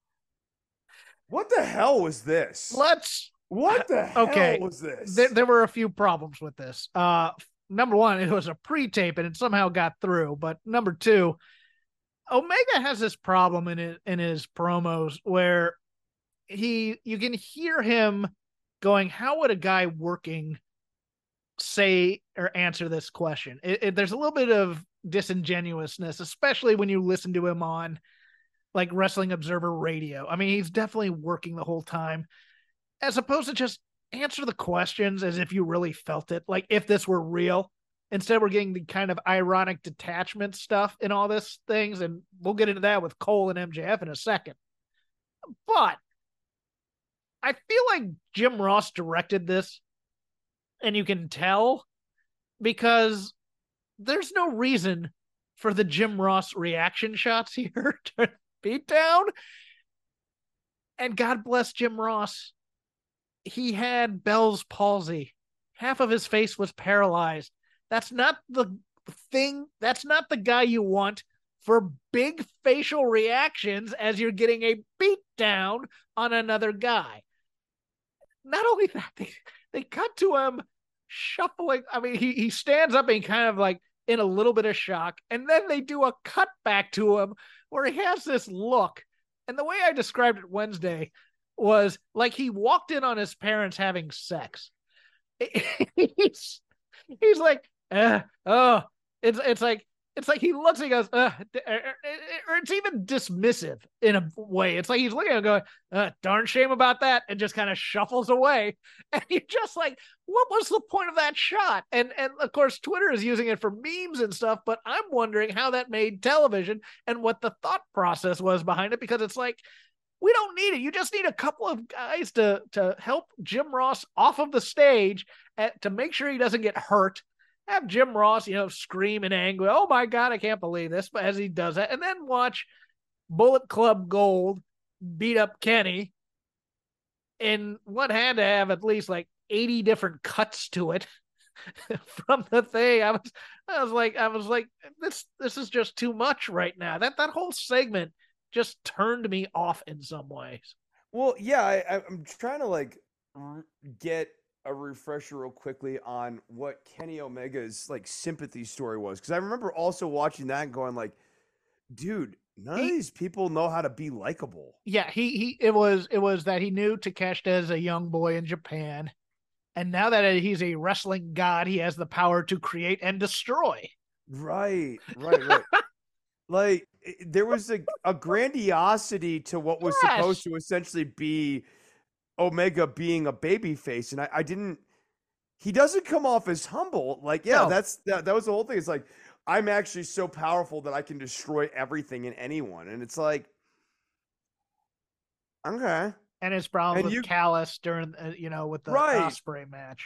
What the hell was this? What the hell was this? There were a few problems with this. Number one, it was a pre-tape and it somehow got through. But number two, Omega has this problem in his promos where you can hear him going, how would a guy working say or answer this question? There's a little bit of disingenuousness, especially when you listen to him on Wrestling Observer Radio. I mean, he's definitely working the whole time, as opposed to just answer the questions as if you really felt it. If this were real Instead, we're getting the kind of ironic detachment stuff in all this things, and we'll get into that with Cole and MJF in a second. But I feel like Jim Ross directed this, and you can tell, because there's no reason for the Jim Ross reaction shots here to beat down. And God bless Jim Ross. He had Bell's palsy. Half of his face was paralyzed. That's not the thing. That's not the guy you want for big facial reactions as you're getting a beat down on another guy. Not only that, they cut to him shuffling. I mean, he stands up and kind of like in a little bit of shock. And then they do a cut back to him where he has this look. And the way I described it Wednesday was like he walked in on his parents having sex. He's like, it's like he looks and he goes, or it's even dismissive in a way. It's like he's looking and going, darn shame about that, and just kind of shuffles away. And you're just like, what was the point of that shot? And of course, Twitter is using it for memes and stuff, but I'm wondering how that made television and what the thought process was behind it, because it's like, we don't need it. You just need a couple of guys to help Jim Ross off of the stage to make sure he doesn't get hurt. Have Jim Ross, scream in anger, oh my God, I can't believe this, but as he does that, and then watch Bullet Club Gold beat up Kenny in what had to have at least like 80 different cuts to it from the thing. I was like, this is just too much right now. That whole segment just turned me off in some ways. Well, yeah, I'm trying to get a refresher real quickly on what Kenny Omega's sympathy story was, because I remember also watching that and going like, dude, none of these people know how to be likable. Yeah, it was that he knew Takeshita as a young boy in Japan, and now that he's a wrestling god, he has the power to create and destroy. Right. Like there was a grandiosity to what was supposed to essentially be Omega being a babyface, and he doesn't come off as humble. No. That was the whole thing. It's like, I'm actually so powerful that I can destroy everything and anyone. And it's like, okay. And his problem with Callis during, with the Ospreay match.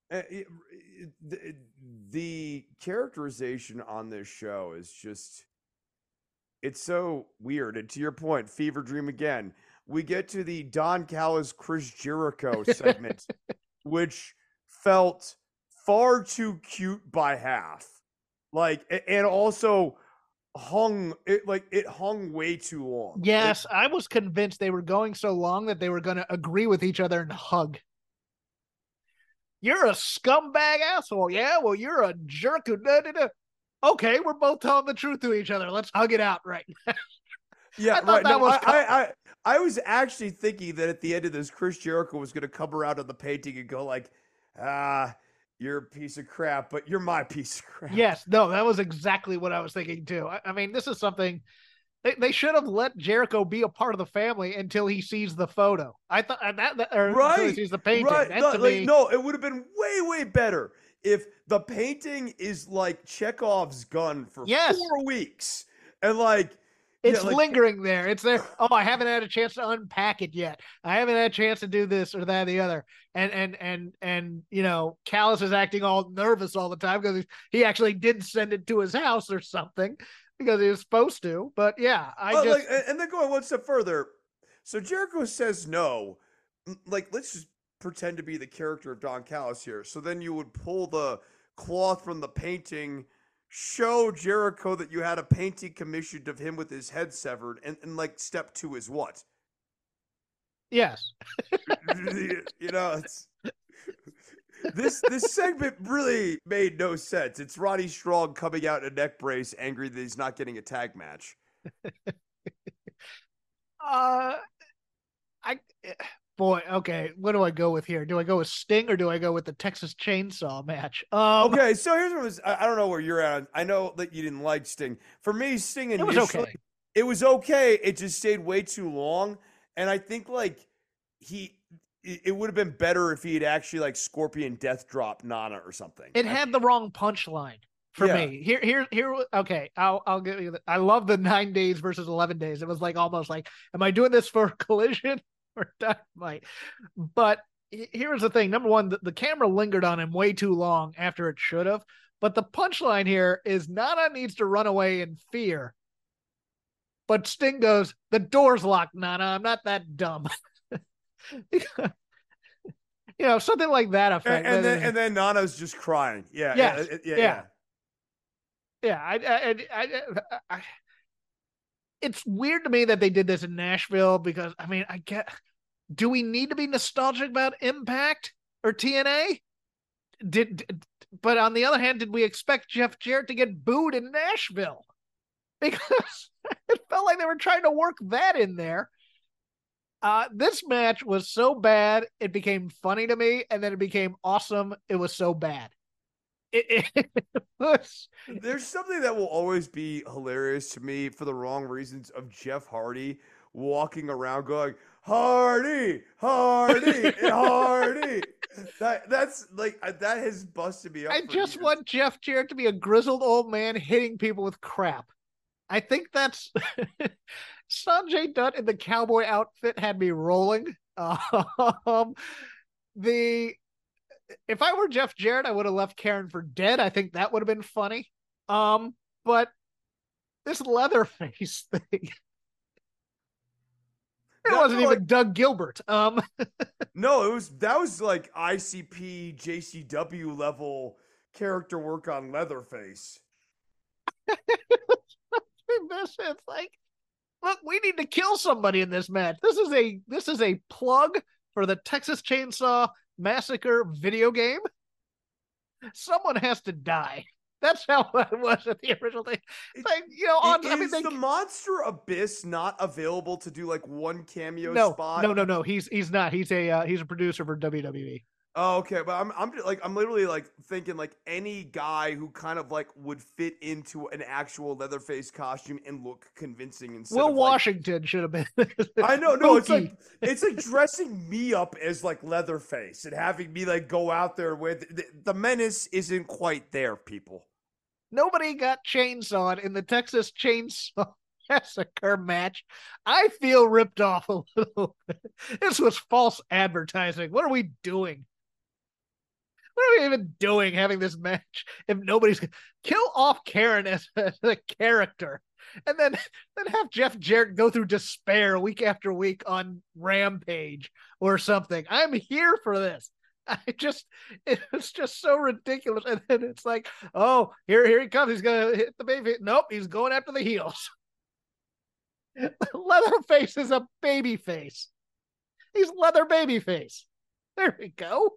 The characterization on this show is just, it's so weird. And to your point, Fever Dream again. We get to the Don Callis, Chris Jericho segment, which felt far too cute by half. And also it hung way too long. Yes, I was convinced they were going so long that they were going to agree with each other and hug. You're a scumbag asshole. Yeah, well, you're a jerk who da-da-da. Okay, we're both telling the truth to each other. Let's hug it out right now. Yeah, right. I was actually thinking that at the end of this, Chris Jericho was going to come around on the painting and go like, you're a piece of crap, but you're my piece of crap. Yes, no, that was exactly what I was thinking too. I mean, this is something they should have let Jericho be a part of the family until he sees the photo. I thought until he sees the painting. Right. No, it would have been way, way better if the painting is like Chekhov's gun for 4 weeks and it's lingering there. It's there. Oh, I haven't had a chance to unpack it yet. I haven't had a chance to do this or that or the other. And Callis is acting all nervous all the time because he actually did send it to his house or something because he was supposed to. But yeah, and then going one step further. So Jericho says no. Let's just pretend to be the character of Don Callis here. So then you would pull the cloth from the painting, show Jericho that you had a painting commissioned of him with his head severed, and step 2 is what? Yes. It's this segment really made no sense. It's Roddy Strong coming out in a neck brace, angry that he's not getting a tag match. Boy, okay, what do I go with here? Do I go with Sting or do I go with the Texas Chainsaw match? Okay, so here's what I don't know where you're at. I know that you didn't like Sting. For me, Sting initially, it was okay. It just stayed way too long. And I think it would have been better if he had actually like Scorpion Death Drop Nana or something. It had the wrong punchline for me. Here. Okay, I'll give you. I love the 9 days versus 11 days. It was like almost like, am I doing this for Collision or Dynamite? But here's the thing. Number one, the camera lingered on him way too long after it should have. But the punchline here is Nana needs to run away in fear. But Sting goes, the door's locked, Nana. I'm not that dumb. Something like that effect. And then Nana's just crying. Yeah. It's weird to me that they did this in Nashville because, do we need to be nostalgic about Impact or TNA? But on the other hand, did we expect Jeff Jarrett to get booed in Nashville? Because it felt like they were trying to work that in there. This match was so bad, it became funny to me, and then it became awesome. It was so bad. It was... There's something that will always be hilarious to me for the wrong reasons of Jeff Hardy walking around going, Hardy, Hardy, Hardy. That's like, that has busted me up. I just want Jeff Jarrett to be a grizzled old man hitting people with crap. I think that's Sanjay Dutt in the cowboy outfit had me rolling. If I were Jeff Jarrett, I would have left Karen for dead. I think that would have been funny. But this Leatherface thing. It wasn't even Doug Gilbert. No, that was like ICP JCW level character work on Leatherface. It's like, look, we need to kill somebody in this match. This is a plug for the Texas Chainsaw Massacre video game. Someone has to die. That's how it was at the original thing. It's like, is the Monster Abyss not available to do like one cameo spot? No. He's not. He's a producer for WWE. Oh, okay, but I'm literally like thinking like any guy who kind of like would fit into an actual Leatherface costume and look convincing. Instead Will of, Washington should have been. I know, no, it's like dressing me up as like Leatherface and having me like go out there with the menace isn't quite there, people. Nobody got chainsawed in the Texas Chainsaw Massacre match. I feel ripped off a little bit. This was false advertising. What are we doing? What are we even doing having this match if nobody's kill off Karen as a character and then have Jeff Jarrett go through despair week after week on Rampage or something? I'm here for this. It was just so ridiculous. And then it's like, oh, here he comes. He's going to hit the baby. Nope, he's going after the heels. Leatherface is a baby face. He's leather baby face. There we go.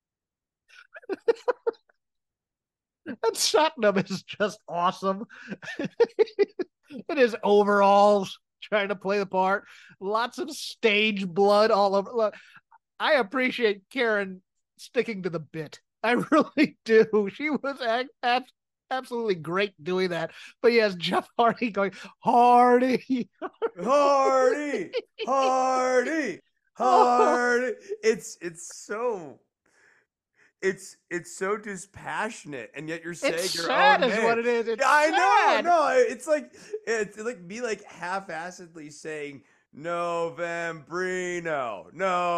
And Satnam is just awesome. In his overalls, trying to play the part. Lots of stage blood all over. Look, I appreciate Karen sticking to the bit. I really do. She was absolutely great doing that. But yes, Jeff Hardy going, Hardy, Hardy, Hardy, Hardy. It's so dispassionate, and yet you're saying it's your sad own is man. what it is. It's I sad. know. It's like me like half-assedly saying Novembrino.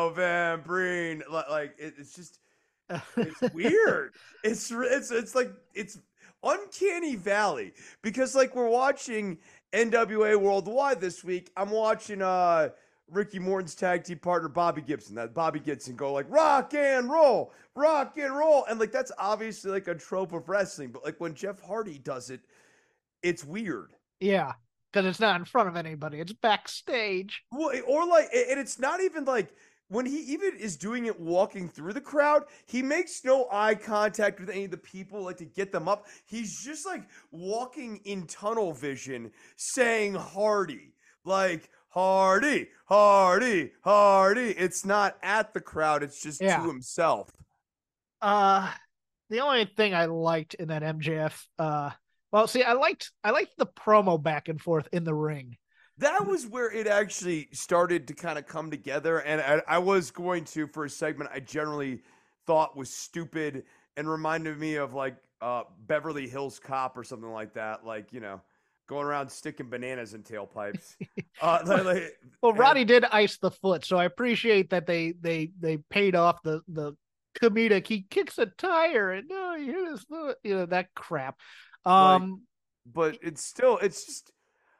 Like it's just it's weird. It's like it's uncanny valley because like we're watching NWA Worldwide this week. I'm watching Ricky Morton's tag team partner Bobby Gibson. That Bobby Gibson go like rock and roll, and like that's obviously like a trope of wrestling. But like when Jeff Hardy does it, it's weird. Yeah, because it's not in front of anybody; it's backstage. Well, or like, and it's not even like when he even is doing it walking through the crowd. He makes no eye contact with any of the people like to get them up. He's just like walking in tunnel vision, saying Hardy, like. Hardy, Hardy, Hardy. It's not at the crowd. It's just to himself. The only thing I liked in that MJF, I liked the promo back and forth in the ring. That was where it actually started to kind of come together. And I was going to, for a segment I generally thought was stupid and reminded me of like Beverly Hills Cop or something like that. Like, going around sticking bananas in tailpipes. Well, Roddy did ice the foot, so I appreciate that they paid off the comedic. He kicks a tire and you hear his foot, that crap. But it's just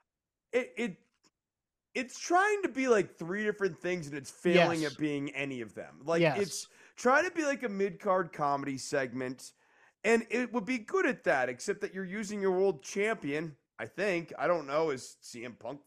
it's trying to be like three different things and it's failing at being any of them. Like it's trying to be like a mid-card comedy segment, and it would be good at that, except that you're using your world champion. I think, I don't know, is CM Punk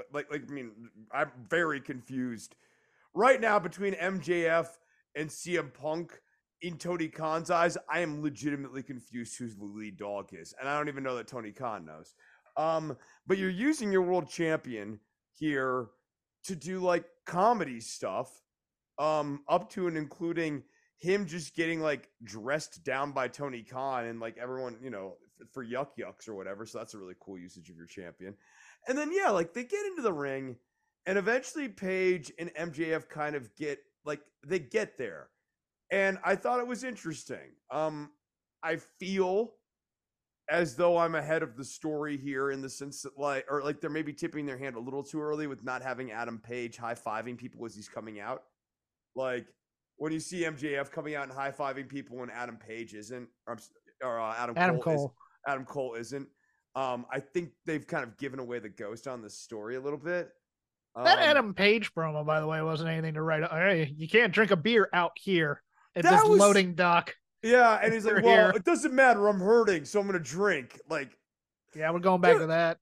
I'm very confused right now between MJF and CM Punk. In Tony Khan's eyes, I am legitimately confused who the lead dog is, and I don't even know that Tony Khan knows. But you're using your world champion here to do like comedy stuff, up to and including him just getting like dressed down by Tony Khan and like everyone, for yuck yucks or whatever. So that's a really cool usage of your champion. And then they get into the ring, and eventually Paige and MJF kind of get there. And I thought it was interesting. I feel as though I'm ahead of the story here in the sense that they're maybe tipping their hand a little too early with not having Adam Page high-fiving people as he's coming out. Like when you see MJF coming out and high-fiving people and Adam Page isn't, or Adam Cole isn't. I think they've kind of given away the ghost on the story a little bit. That Adam Page promo, by the way, wasn't anything to write. Hey, you can't drink a beer out here at this loading dock. Yeah, and he's like, well, it doesn't matter. I'm hurting, so I'm going to drink. Yeah, we're going back to that.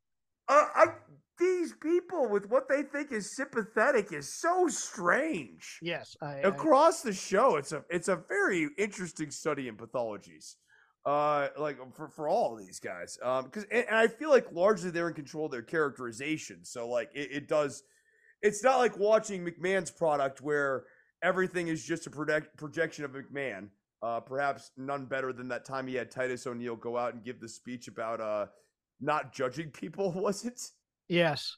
These people with what they think is sympathetic is so strange. Yes. Across the show, it's a very interesting study in pathologies. For all of these guys. And I feel like largely they're in control of their characterization. So it's not like watching McMahon's product where everything is just a projection of McMahon. Perhaps none better than that time he had Titus O'Neil go out and give the speech about not judging people, was it? Yes.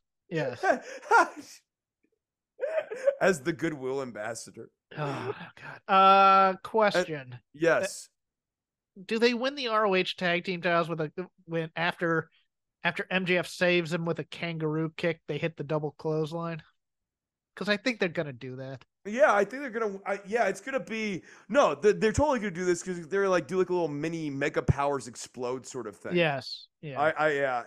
As the goodwill ambassador. Oh God. Question. Yes. Do they win the ROH tag team titles after MJF saves him with a kangaroo kick? They hit the double clothesline. Because I think they're gonna do that. Yeah, I think they're gonna. It's gonna be they're totally gonna do this because they're do a little mini Mega Powers Explode sort of thing. Yes. Yeah.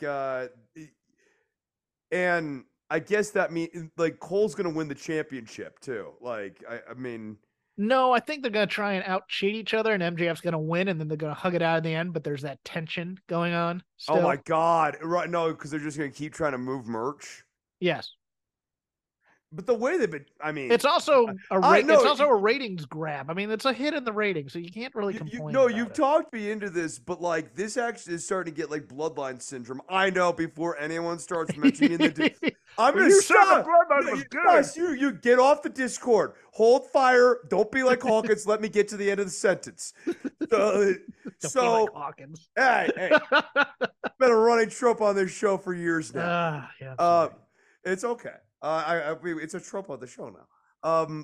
And I guess that means Cole's gonna win the championship too. No, I think they're gonna try and out cheat each other, and MJF's gonna win, and then they're gonna hug it out in the end. But there's that tension going on. Still. Oh my God! Right? No, because they're just gonna keep trying to move merch. Yes. But the way they've been, it's also a ratings grab. It's a hit in the ratings, so you can't really complain. You've talked me into this, but this actually is starting to get bloodline syndrome. I know before anyone starts mentioning I'm going to stop. Guys, you get off the Discord. Hold fire. Don't be like Hawkins. Let me get to the end of the sentence. Don't be like Hawkins. Hey, been a running trope on this show for years now. It's okay. It's a trope on the show now.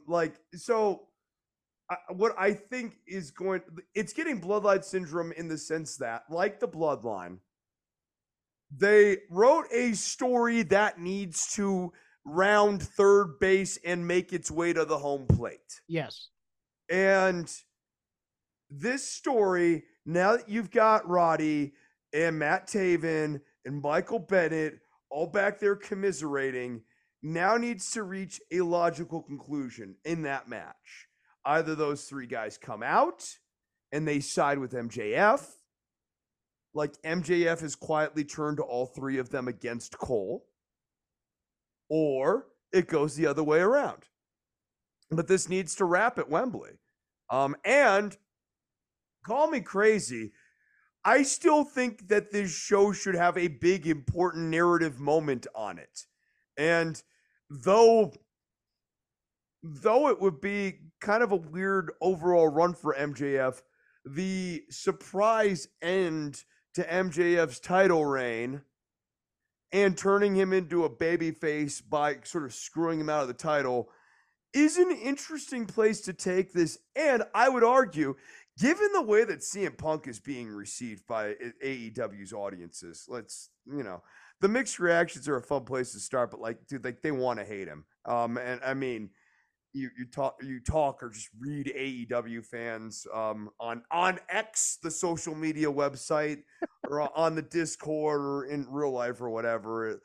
What I think is it's getting bloodline syndrome in the sense that, like the Bloodline, they wrote a story that needs to round third base and make its way to the home plate. Yes. And this story, now that you've got Roddy and Matt Taven and Michael Bennett all back there commiserating, now needs to reach a logical conclusion in that match. Either those three guys come out and they side with MJF, like MJF has quietly turned all three of them against Cole, or it goes the other way around. But this needs to wrap at Wembley. And call me crazy, I still think that this show should have a big, important narrative moment on it. And though it would be kind of a weird overall run for MJF, the surprise end to MJF's title reign and turning him into a babyface by sort of screwing him out of the title is an interesting place to take this. And I would argue, given the way that CM Punk is being received by AEW's audiences, the mixed reactions are a fun place to start, but like, dude, like they want to hate him. And I mean, you talk or just read AEW fans on X, the social media website, or on the Discord or in real life or whatever.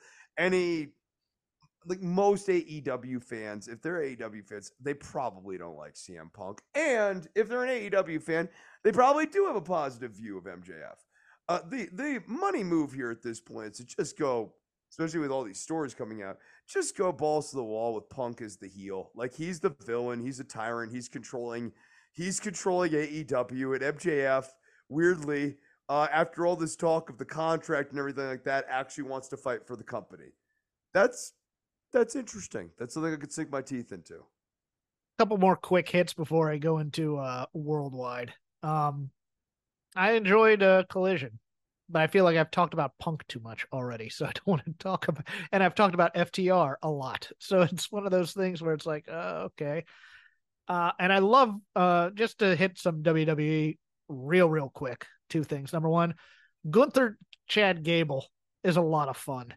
Most AEW fans, if they're AEW fans, they probably don't like CM Punk. And if they're an AEW fan, they probably do have a positive view of MJF. The money move here at this point is to just go, especially with all these stories coming out, just go balls to the wall with Punk as the heel. Like, he's the villain, he's a tyrant, he's controlling AEW, and MJF, weirdly, after all this talk of the contract and everything like that, actually wants to fight for the company. That's interesting. That's something I could sink my teeth into. A couple more quick hits before I go into Worldwide. I enjoyed Collision, but I feel like I've talked about Punk too much already, so I don't want to talk about. And I've talked about FTR a lot, so it's one of those things where it's like, okay. And I love just to hit some WWE real quick. Two things. Number one, Gunther Chad Gable is a lot of fun.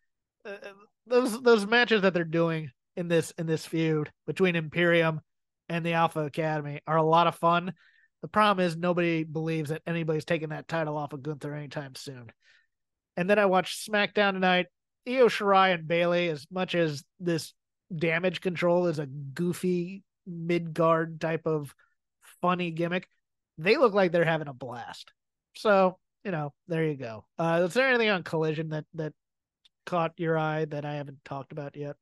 Those matches that they're doing in this feud between Imperium and the Alpha Academy are a lot of fun. The problem is nobody believes that anybody's taking that title off of Gunther anytime soon. And then I watched SmackDown tonight. Io Shirai and Bayley, as much as this Damage Control is a goofy mid-guard type of funny gimmick, they look like they're having a blast. So, there you go. Is there anything on Collision that caught your eye that I haven't talked about yet?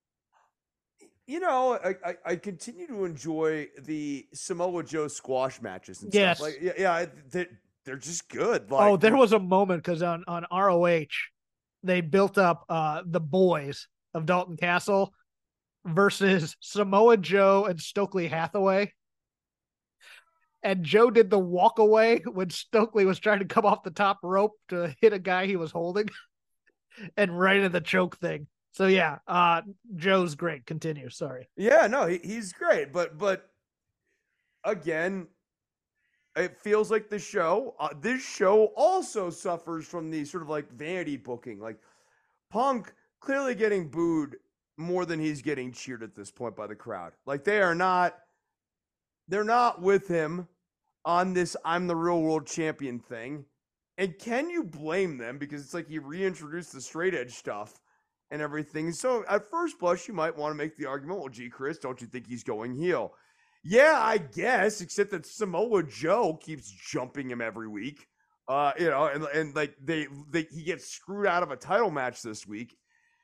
I continue to enjoy the Samoa Joe squash matches and yes. stuff. They're just good. Like, there was a moment because on ROH, they built up the boys of Dalton Castle versus Samoa Joe and Stokely Hathaway. And Joe did the walk away when Stokely was trying to come off the top rope to hit a guy he was holding and right in the choke thing. So yeah, Joe's great. Continue. Sorry. Yeah, no, he's great. But again, it feels like this show also suffers from the sort of like vanity booking. Like, Punk clearly getting booed more than he's getting cheered at this point by the crowd. Like, they're not with him on this I'm the real world champion thing. And can you blame them? Because it's like he reintroduced the straight edge stuff and everything. So at first blush, you might want to make the argument, well, gee, Chris, don't you think he's going heel? Yeah, I guess, except that Samoa Joe keeps jumping him every week. And like he gets screwed out of a title match this week.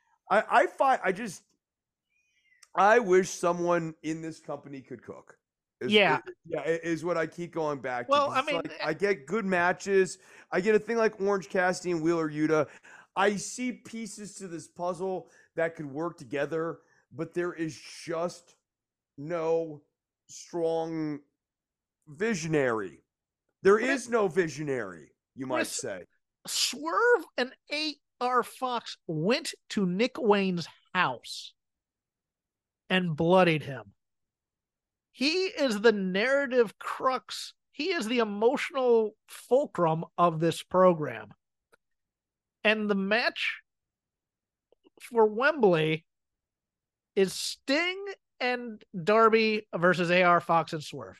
I wish someone in this company could cook. Is what I keep going back to. Well, I mean, like, I get good matches. I get a thing like Orange Cassidy and Wheeler Yuta. I see pieces to this puzzle that could work together, but there is just no strong visionary. There is no visionary, you might say. Swerve and AR Fox went to Nick Wayne's house and bloodied him. He is the narrative crux. He is the emotional fulcrum of this program. And the match for Wembley is Sting and Darby versus AR Fox and Swerve.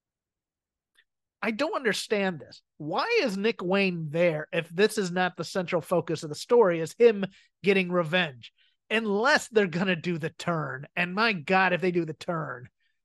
I don't understand this. Why is Nick Wayne there if this is not the central focus of the story, is him getting revenge? Unless they're going to do the turn. And my God, if they do the turn,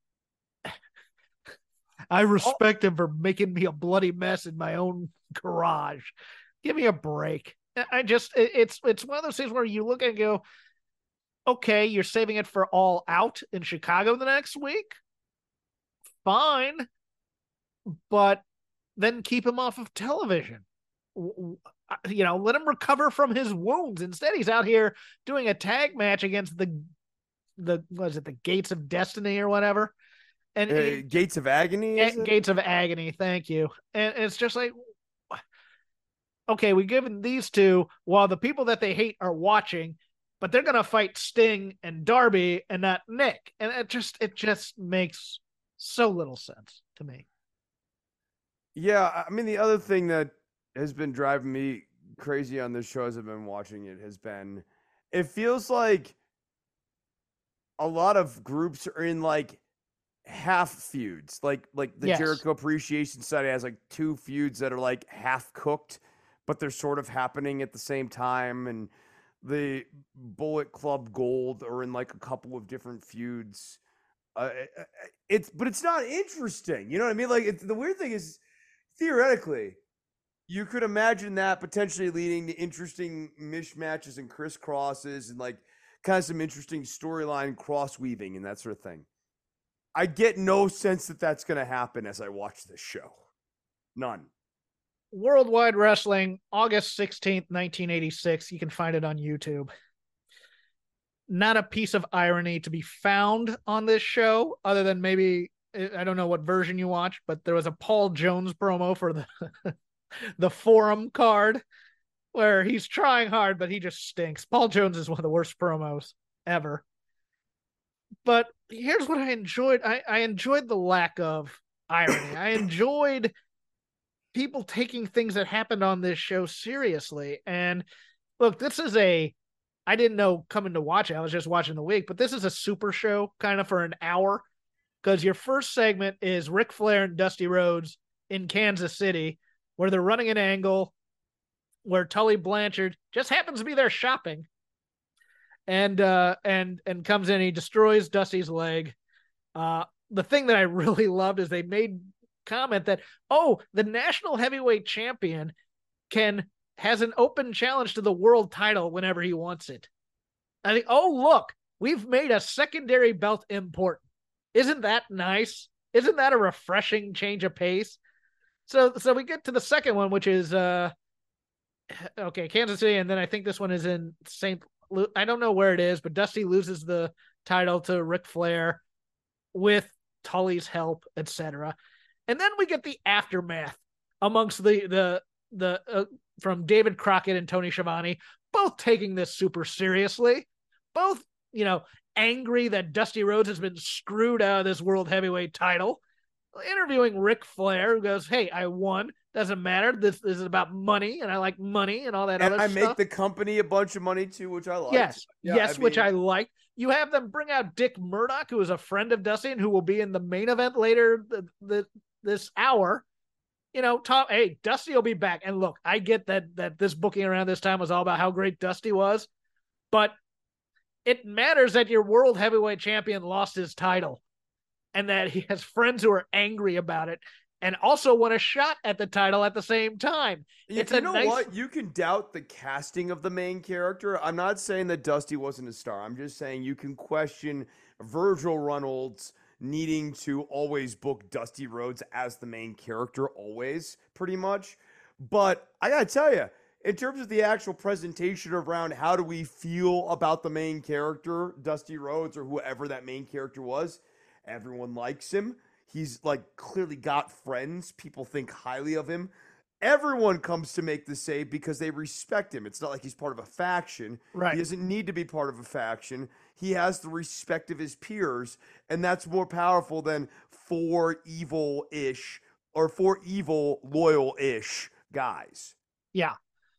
I respect him for making me a bloody mess in my own garage. Give me a break. It's one of those things where you look and go, okay, you're saving it for All Out in Chicago the next week. Fine. But then keep him off of television. Let him recover from his wounds. Instead, he's out here doing a tag match against the Gates of Destiny or whatever. And Gates of Agony? Gates of Agony, thank you. And it's just like, okay, we've given these two while the people that they hate are watching, but they're going to fight Sting and Darby and not Nick. And it just makes so little sense to me. Yeah, I mean, the other thing that has been driving me crazy on this show as I've been watching it has been, it feels like a lot of groups are in like half feuds. Like the Yes. Jericho Appreciation Society has like 2 feuds that are like half cooked, but they're sort of happening at the same time. And the Bullet Club Gold are in like a couple of different feuds. But it's not interesting. You know what I mean? Like the weird thing is, theoretically, you could imagine that potentially leading to interesting mishmatches and crisscrosses and like kind of some interesting storyline cross weaving and that sort of thing. I get no sense that that's going to happen as I watch this show. None. Worldwide Wrestling, August 16th, 1986. You can find it on YouTube. Not a piece of irony to be found on this show, other than maybe, I don't know what version you watched, but there was a Paul Jones promo for the the forum card where he's trying hard, but he just stinks. Paul Jones is one of the worst promos ever. But here's what I enjoyed. I enjoyed the lack of irony. I enjoyed people taking things that happened on this show seriously. And look, this is I didn't know coming to watch it. I was just watching the week, but this is a super show kind of for an hour, because your first segment is Ric Flair and Dusty Rhodes in Kansas City, where they're running an angle where Tully Blanchard just happens to be there shopping, and comes in, he destroys Dusty's leg. The thing that I really loved is they made comment that, oh, the national heavyweight champion has an open challenge to the world title whenever he wants it. I think, oh, look, we've made a secondary belt important. Isn't that nice? Isn't that a refreshing change of pace? So we get to the second one, which is Kansas City, and then I think this one is in I don't know where it is, but Dusty loses the title to Ric Flair with Tully's help, etc. And then we get the aftermath amongst the from David Crockett and Tony Schiavone, both taking this super seriously, both, angry that Dusty Rhodes has been screwed out of this world heavyweight title, interviewing Ric Flair, who goes, hey, I won. Doesn't matter. This is about money, and I like money and all that other stuff. And I make the company a bunch of money too, which I like. Yes, which I like. You have them bring out Dick Murdoch, who is a friend of Dusty and who will be in the main event later this hour. Hey, Dusty will be back. And look, I get that this booking around this time was all about how great Dusty was, but it matters that your world heavyweight champion lost his title and that he has friends who are angry about it and also want a shot at the title at the same time. What? You can doubt the casting of the main character. I'm not saying that Dusty wasn't a star. I'm just saying you can question Virgil Runnels needing to always book Dusty Rhodes as the main character, always, pretty much. But I gotta tell you, in terms of the actual presentation around how do we feel about the main character, Dusty Rhodes, or whoever that main character was, everyone likes him. He's clearly got friends. People think highly of him. Everyone comes to make the save because they respect him. It's not like he's part of a faction. Right. He doesn't need to be part of a faction. He has the respect of his peers, and that's more powerful than 4 evil-ish or 4 evil, loyal-ish guys. Yeah.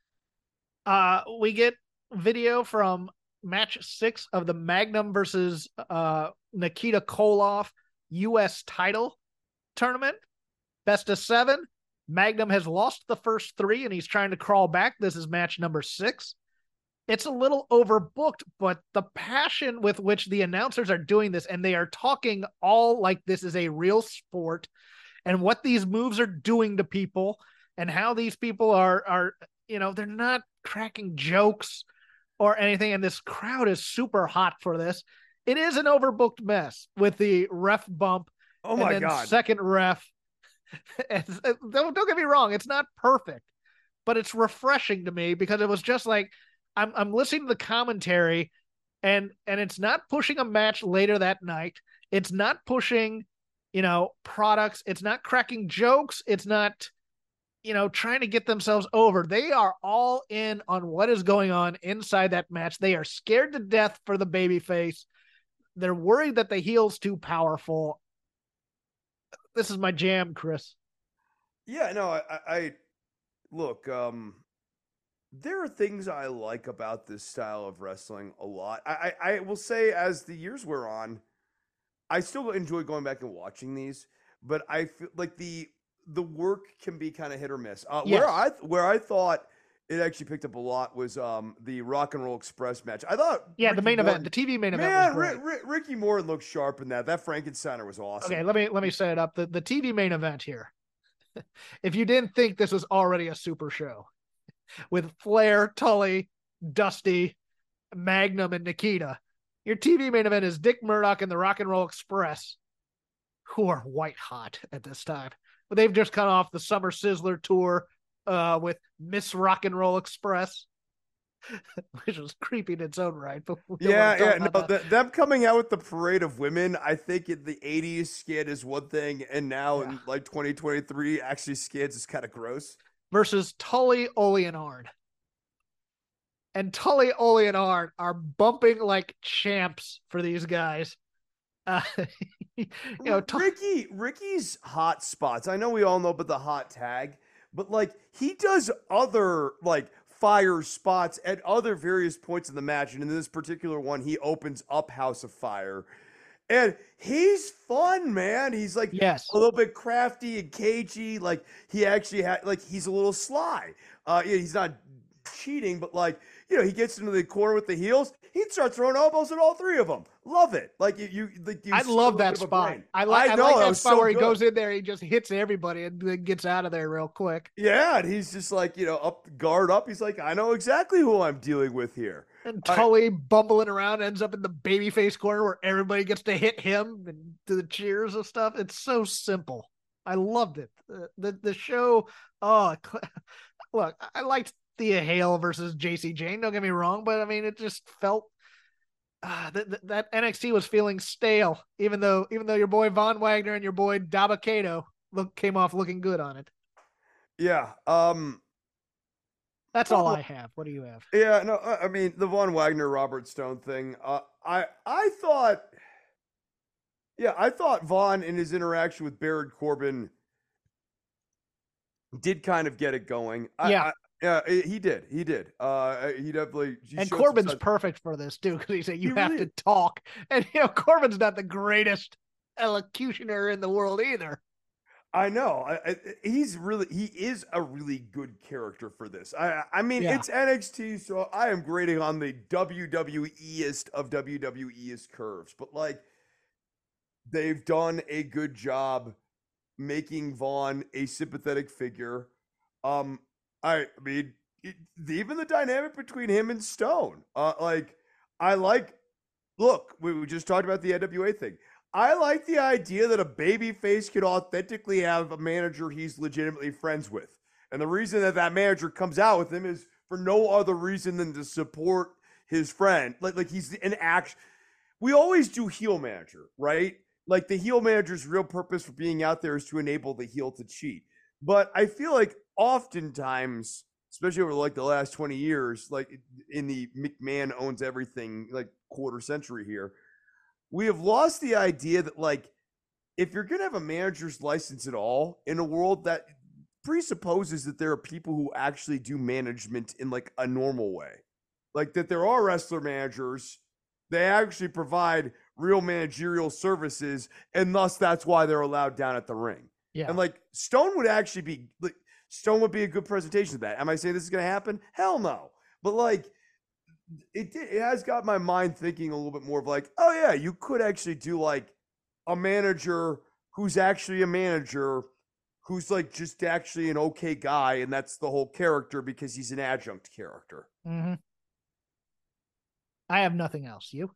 We get video from match 6 of the Magnum versus Nikita Koloff U.S. title tournament. Best of 7. Magnum has lost the first 3 and he's trying to crawl back. This is match number 6. It's a little overbooked, but the passion with which the announcers are doing this, and they are talking all like this is a real sport, and what these moves are doing to people, and how these people are they're not cracking jokes or anything, and this crowd is super hot for this. It is an overbooked mess with the ref bump. Oh my God. Second ref. Don't get me wrong, it's not perfect, but it's refreshing to me because it was just like I'm listening to the commentary, and it's not pushing a match later that night. It's not pushing, products. It's not cracking jokes. It's not, trying to get themselves over. They are all in on what is going on inside that match. They are scared to death for the babyface. They're worried that the heel's too powerful. This is my jam, Chris. Yeah, no, I look, there are things I like about this style of wrestling a lot. I will say, as the years wear on, I still enjoy going back and watching these, but I feel like the work can be kind of hit or miss. Yes. Where I thought it actually picked up a lot was the Rock and Roll Express match. I thought the main event, the TV main event was great. Ricky Morton looked sharp in that. That Frankensteiner was awesome. Okay, let me set it up. The TV main event here. If you didn't think this was already a super show with Flair, Tully, Dusty, Magnum, and Nikita, your TV main event is Dick Murdoch and the Rock and Roll Express, who are white hot at this time. But they've just come off the Summer Sizzler tour with Miss Rock and Roll Express, which was creepy in its own right. But them coming out with the Parade of Women, I think in the 80s, skid is one thing, and now in like 2023, actually skids is kind of gross. Versus Tully, Ole, and Arn. And Tully, Ole, and Arn are bumping like champs for these guys. Ricky's hot spots. I know we all know about the hot tag, but like he does other like fire spots at other various points in the match. And in this particular one, he opens up House of Fire. And he's fun, man. He's like a little bit crafty and cagey. Like he actually he's a little sly. He's not cheating, but like, he gets into the corner with the heels. He'd start throwing elbows at all three of them. Love it. I love that spot. I like that spot where he goes in there, he just hits everybody and then gets out of there real quick. Yeah, and he's just like, guard up. He's like, I know exactly who I'm dealing with here. And Tully bumbling around ends up in the babyface corner where everybody gets to hit him and do the cheers and stuff. It's so simple. I loved it. The show. Look, I liked Thea Hale versus JC Jane. Don't get me wrong, but I mean, it just felt that NXT was feeling stale, even though your boy Von Wagner and your boy Dabba-Kato came off looking good on it. Yeah. That's all I have. What do you have? Yeah, no, I mean the Von Wagner Robert Stone thing. I thought Von in his interaction with Baron Corbin did kind of get it going. Yeah, he did. He definitely. And Corbin's perfect for this too, because he said you have to talk, and Corbin's not the greatest elocutioner in the world either. I know. He is a really good character for this. I mean, it's NXT, so I am grading on the WWEist of WWEist curves, but like they've done a good job making Vaughn a sympathetic figure. I mean, even the dynamic between him and Stone. Look, we just talked about the NWA thing. I like the idea that a babyface could authentically have a manager he's legitimately friends with. And the reason that manager comes out with him is for no other reason than to support his friend. Like he's an action. We always do heel manager, right? Like the heel manager's real purpose for being out there is to enable the heel to cheat. But I feel like oftentimes, especially over like the last 20 years, like in the McMahon owns everything, like quarter century here, we have lost the idea that like, if you're going to have a manager's license at all in a world that presupposes that there are people who actually do management in like a normal way, like that there are wrestler managers, they actually provide real managerial services. And thus that's why they're allowed down at the ring. Yeah. And like Stone would actually be like, Stone would be a good presentation of that. Am I saying this is going to happen? Hell no. But like, it has got my mind thinking a little bit more of like, oh yeah, you could actually do like a manager who's actually a manager who's like just actually an okay guy, and that's the whole character because he's an adjunct character. Mm-hmm. I have nothing else. You?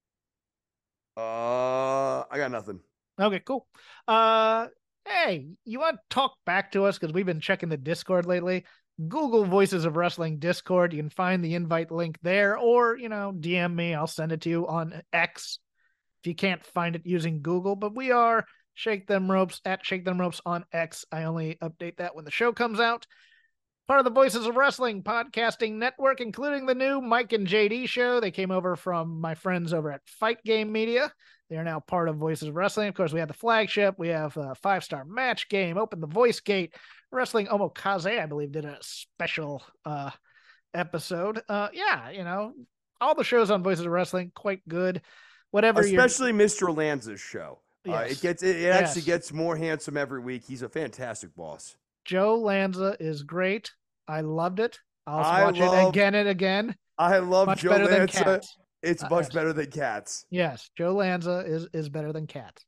I got nothing. Okay, cool. Hey, you want to talk back to us because we've been checking the Discord lately? Google Voices of Wrestling Discord. You can find the invite link there, or DM me. I'll send it to you on X if you can't find it using Google. But we are Shake Them Ropes at Shake Them Ropes on X. I only update that when the show comes out. Part of the Voices of Wrestling podcasting network, including the new Mike and JD show. They came over from my friends over at Fight Game Media. They are now part of Voices of Wrestling. Of course, we have the flagship. We have a 5-star match game, Open the Voice Gate. Wrestling Omokaze, I believe, did a special episode. All the shows on Voices of Wrestling, quite good. Especially Mr. Lanza's show. Yes. It actually gets more handsome every week. He's a fantastic boss. Joe Lanza is great. I loved it. I'll watch it again and again. I love much Joe better Lanza. Than Cats. It's much better than Cats. Yes, Joe Lanza is better than Cats.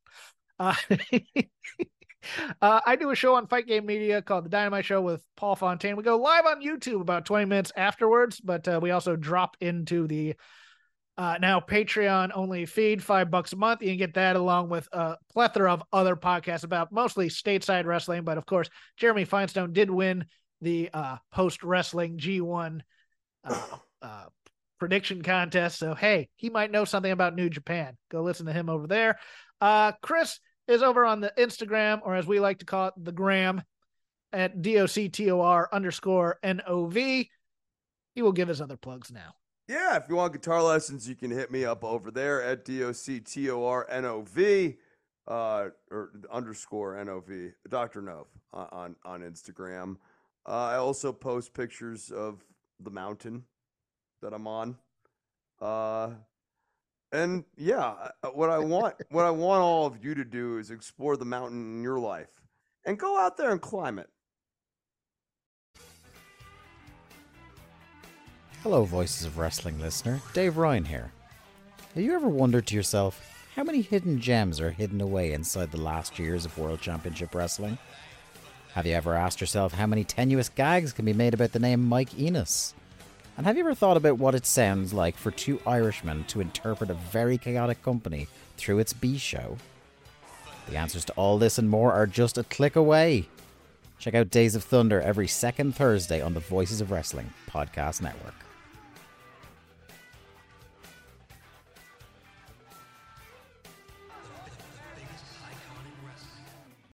I do a show on Fight Game Media called The Dynamite Show with Paul Fontaine. We go live on YouTube about 20 minutes afterwards, but we also drop into the now Patreon only feed, $5 a month. You can get that along with a plethora of other podcasts about mostly stateside wrestling. But of course, Jeremy Feinstein did win the post wrestling G1 prediction contest. So, hey, he might know something about New Japan. Go listen to him over there. Chris is over on the Instagram, or as we like to call it, the gram, at DOCTOR_NOV. He will give his other plugs now. Yeah, if you want guitar lessons, you can hit me up over there at DOCTORNOV or _NOV, Dr. Nov on Instagram. I also post pictures of the mountain that I'm on. And yeah, what I want all of you to do is explore the mountain in your life and go out there and climb it. Hello, Voices of Wrestling listener. Dave Ryan here. Have you ever wondered to yourself how many hidden gems are hidden away inside the last years of World Championship Wrestling? Have you ever asked yourself how many tenuous gags can be made about the name Mike Enos? And have you ever thought about what it sounds like for two Irishmen to interpret a very chaotic company through its B show? The answers to all this and more are just a click away. Check out Days of Thunder every second Thursday on the Voices of Wrestling podcast network.